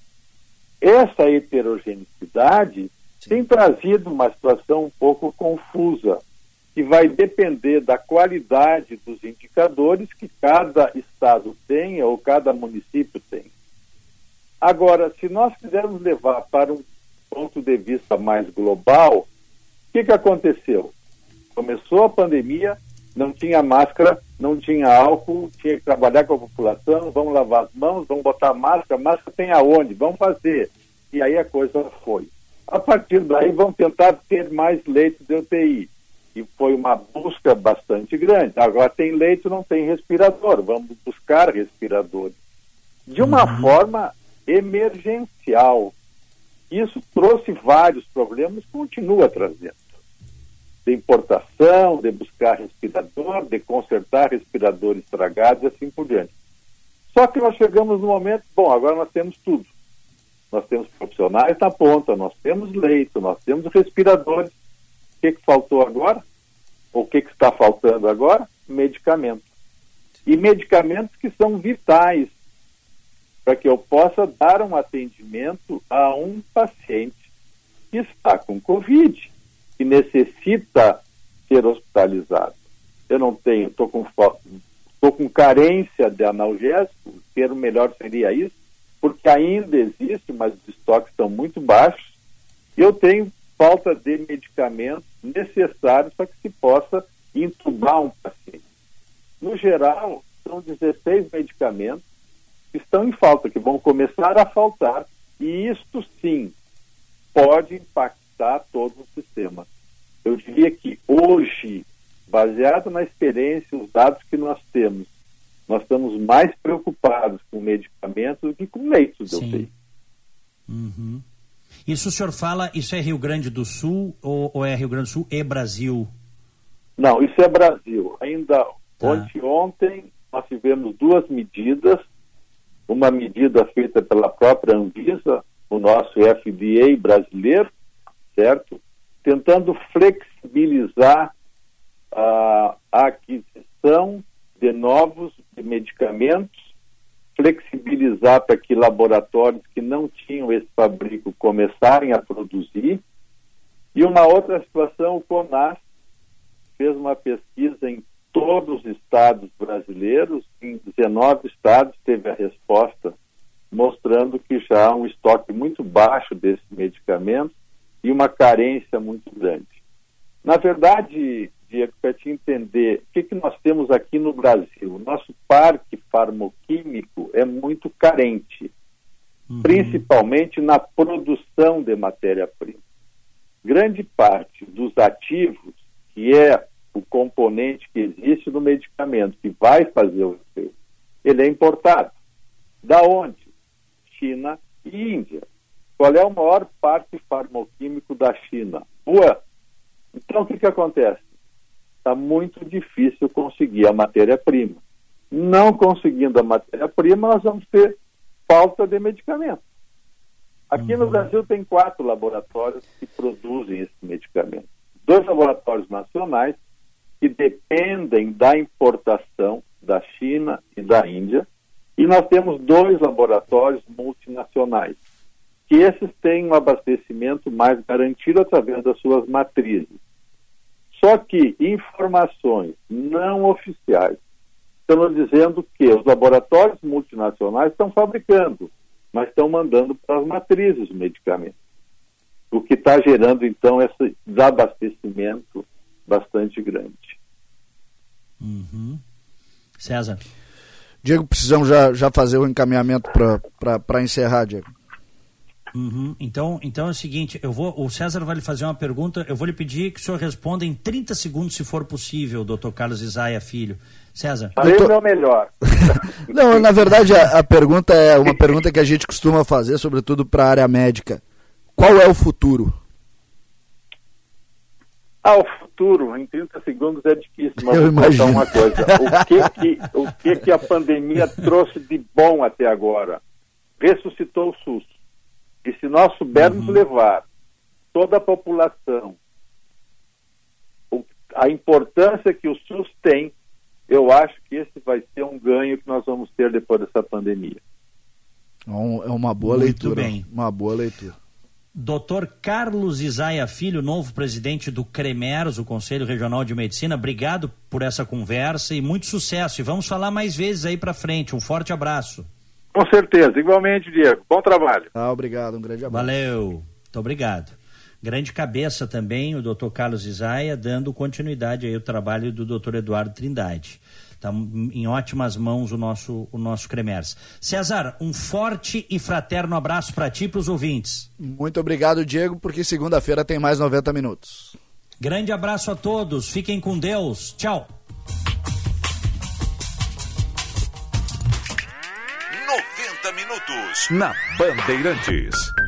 Essa heterogeneidade tem trazido uma situação um pouco confusa, que vai depender da qualidade dos indicadores que cada estado tem ou cada município tem. Agora, se nós quisermos levar para um ponto de vista mais global, o que, que aconteceu? Começou a pandemia, não tinha máscara, não tinha álcool, tinha que trabalhar com a população, vamos lavar as mãos, vamos botar máscara, máscara tem aonde? Vamos fazer. E aí a coisa foi. A partir daí vão tentar ter mais leitos de U T I. E foi uma busca bastante grande. Agora tem leito, não tem respirador, vamos buscar respiradores. De uma uhum. forma emergencial. Isso trouxe vários problemas, continua trazendo. De importação, de buscar respirador, de consertar respirador estragado e assim por diante. Só que nós chegamos no momento, bom, agora nós temos tudo. Nós temos profissionais na ponta, nós temos leito, nós temos respiradores. O que, que faltou agora? O que, que está faltando agora? Medicamentos. E medicamentos que são vitais. para que eu possa dar um atendimento a um paciente que está com Covid, que necessita ser hospitalizado. Eu não tenho, estou com, tô com carência de analgésico, o termo melhor seria isso, porque ainda existe, mas os estoques estão muito baixos, e eu tenho falta de medicamentos necessários para que se possa intubar um paciente. No geral, são dezesseis medicamentos que estão em falta, que vão começar a faltar, e isto sim pode impactar todo o sistema. Eu diria que hoje, baseado na experiência, os dados que nós temos, nós estamos mais preocupados com medicamentos do que com leitos de U T I. Uhum. Isso o senhor fala, isso é Rio Grande do Sul ou, ou é Rio Grande do Sul e Brasil? Não, isso é Brasil. Ainda tá. ontem, ontem nós tivemos duas medidas, uma medida feita pela própria Anvisa, o nosso F D A brasileiro, certo? Tentando flexibilizar a, a aquisição de novos medicamentos, flexibilizar para que laboratórios que não tinham esse fabrico começarem a produzir. E uma outra situação, o CONAS fez uma pesquisa em todos os estados brasileiros, em dezenove estados teve a resposta, mostrando que já há um estoque muito baixo desses medicamentos e uma carência muito grande. Na verdade, Diego, para te entender, o que, que nós temos aqui no Brasil? O nosso parque farmoquímico é muito carente, uhum. principalmente na produção de matéria-prima. Grande parte dos ativos, que é o componente que existe no medicamento, que vai fazer o efeito, ele é importado. Da onde? China e Índia. Qual é o maior parque farmoquímico da China? Wuhan. Então, o que, que acontece? Está muito difícil conseguir a matéria-prima. Não conseguindo a matéria-prima, nós vamos ter falta de medicamento. Aqui uhum. no Brasil tem quatro laboratórios que produzem esse medicamento. Dois laboratórios nacionais que dependem da importação da China e da Índia, e nós temos dois laboratórios multinacionais, que esses têm um abastecimento mais garantido através das suas matrizes. Só que informações não oficiais estão dizendo que os laboratórios multinacionais estão fabricando, mas estão mandando para as matrizes o medicamento. O que está gerando, então, esse desabastecimento bastante grande. Uhum. César. Diego, precisamos já, já fazer o encaminhamento para encerrar, Diego. Uhum. Então, então é o seguinte, eu vou, o César vai lhe fazer uma pergunta, eu vou lhe pedir que o senhor responda em trinta segundos, se for possível, doutor Carlos Isaia Filho. César. Farei o meu melhor. Não, na verdade, a, a pergunta é uma pergunta que a gente costuma fazer, sobretudo para a área médica. Qual é o futuro? Ah, o futuro, em trinta segundos é difícil, mas eu vou imagino. contar uma coisa. O que que, o que que a pandemia trouxe de bom até agora? Ressuscitou o SUS. E se nós soubermos uhum. levar toda a população o, a importância que o SUS tem, eu acho que esse vai ser um ganho que nós vamos ter depois dessa pandemia. É uma boa Muito leitura. Bem. Uma boa leitura. doutor Carlos Isaia Filho, novo presidente do CREMERS, o Conselho Regional de Medicina, obrigado por essa conversa e muito sucesso. E vamos falar mais vezes aí para frente. Um forte abraço. Com certeza, igualmente, Diego. Bom trabalho. Ah, obrigado, um grande abraço. Valeu, muito obrigado. Grande cabeça também, o doutor Carlos Isaia, dando continuidade aí ao trabalho do doutor Eduardo Trindade. Está em ótimas mãos o nosso, o nosso CREMERS. César, um forte e fraterno abraço para ti e para os ouvintes. Muito obrigado, Diego, porque segunda-feira tem mais noventa minutos. Grande abraço a todos, fiquem com Deus. Tchau. noventa minutos na Bandeirantes.